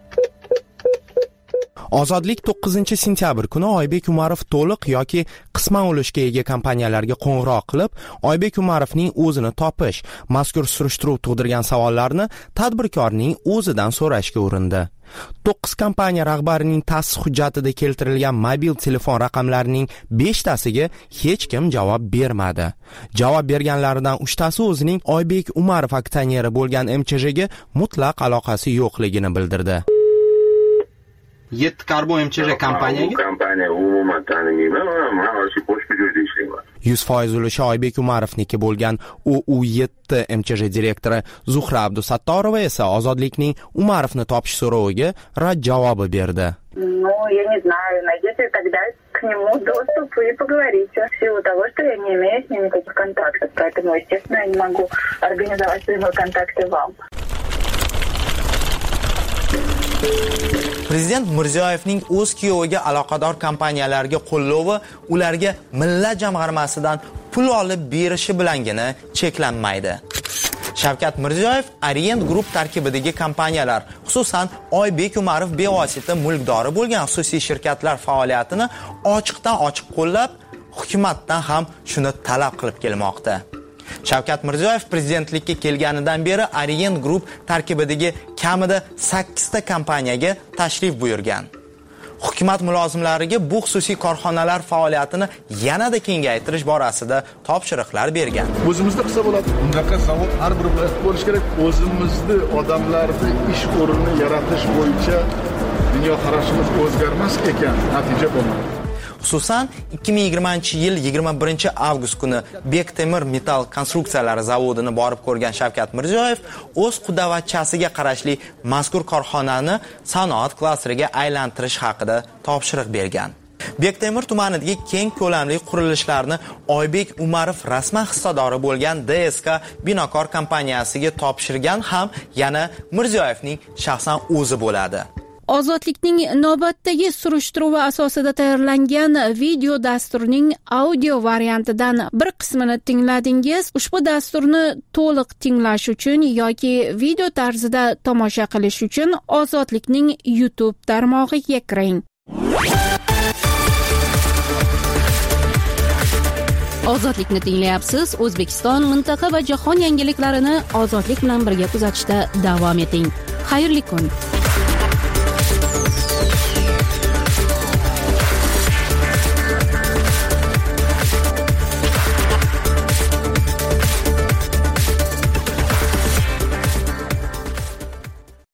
Speaker 16: Ozodlik 9-sentyabr kuni Oybek Umarov to'liq yoki qisman ulushga ega kompaniyalarga qo'ng'iroq qilib, Oybek Umarovning o'zini topish, mazkur surishtiruv tug'dirgan savollarni tadbirkorning o'zidan so'rashga urindi. 9 kompaniya rahbarining ta'sis hujjatida keltirilgan mobil telefon raqamlarining 5 tasiga hech kim javob bermadi. Javob berganlaridan 3 tasi o'zining Oybek Umarov aksioneri bo'lgan MCJga mutlaq aloqasi yo'qligini bildirdi.
Speaker 15: 7 karbo MCJ kompaniyaga
Speaker 21: kompaniya umuman tanimayman, men o'sha boshqa joyda ishlayman.
Speaker 16: 100% ulushi Oybek Umarovniki bo'lgan OU7 MCJ direktori Zuhra Abdusattorova esa Ozodlikning Umarovni topish so'roviga rad javobi berdi.
Speaker 22: Ну, я не знаю, найдите тогда к нему доступ и поговорите. В силу того, что я не имею с ним никаких контактов, поэтому, естественно, я не могу организовать свои контакты вам.
Speaker 15: Prezident Mirziyoyevning o'z kuyoviga aloqador kompaniyalarga qo'llovi ularga millat jamg'armasidan pul olib berishi bilangina cheklanmaydi. Shavkat Mirziyoyev Orient Group tarkibidagi kompaniyalar, xususan Oybek Umarov bevosita mulkdori bo'lgan xususiy shirkatlar faoliyatini ochiqdan ochiq qo'llab, hukumatdan ham shuni talab qilib kelmoqda. Shavkat Mirziyoyev prezidentlikka kelganidan beri Orient Group tarkibidagi kamida 8 ta kompaniyaga tashrif buyurgan. Hukumat mulozimlariga bu xususiy korxonalar faoliyatini yanada kengaytirish borasida topshiriqlar bergan.
Speaker 17: O'zimizda qilsa bo'ladi. Bundaqa zavod har bir viloyatda bo'lish kerak. O'zimizni odamlarni ish o'rnini yaratish bo'yicha dunyoqarashimiz o'zgarmas ekan, natija bo'lmaydi.
Speaker 15: Xususan 2020-yil 21-avgust kuni Bektemir metall konstruksiyalari zavodini borib ko'rgan Shavkat Mirziyoyev o'z qudavachchasiga qarashli mazkur korxonani sanoat klasteriga aylantirish haqida topshiriq bergan. Bektemir tumanidagi keng ko'lamli qurilishlarni Oybek Umarov rasman hissadori bo'lgan DSK Binokor kompaniyasiga topshirgan ham yana Mirziyoyevning shaxsan o'zi bo'ladi.
Speaker 1: Ozodlikning navbatdagi surishtiruvi asosida tayyorlangan video dasturning audio variantidan bir qismini tingladingiz. Ushbu dasturni to'liq tinglash uchun yoki video tarzida tomosha qilish uchun Ozodlikning YouTube tarmog'iga kiring. Ozodlikni tinglayapsiz. O'zbekiston, mintaqa va jahon yangiliklarini Ozodlik bilan birga kuzatishda davom eting. Xayrli kun.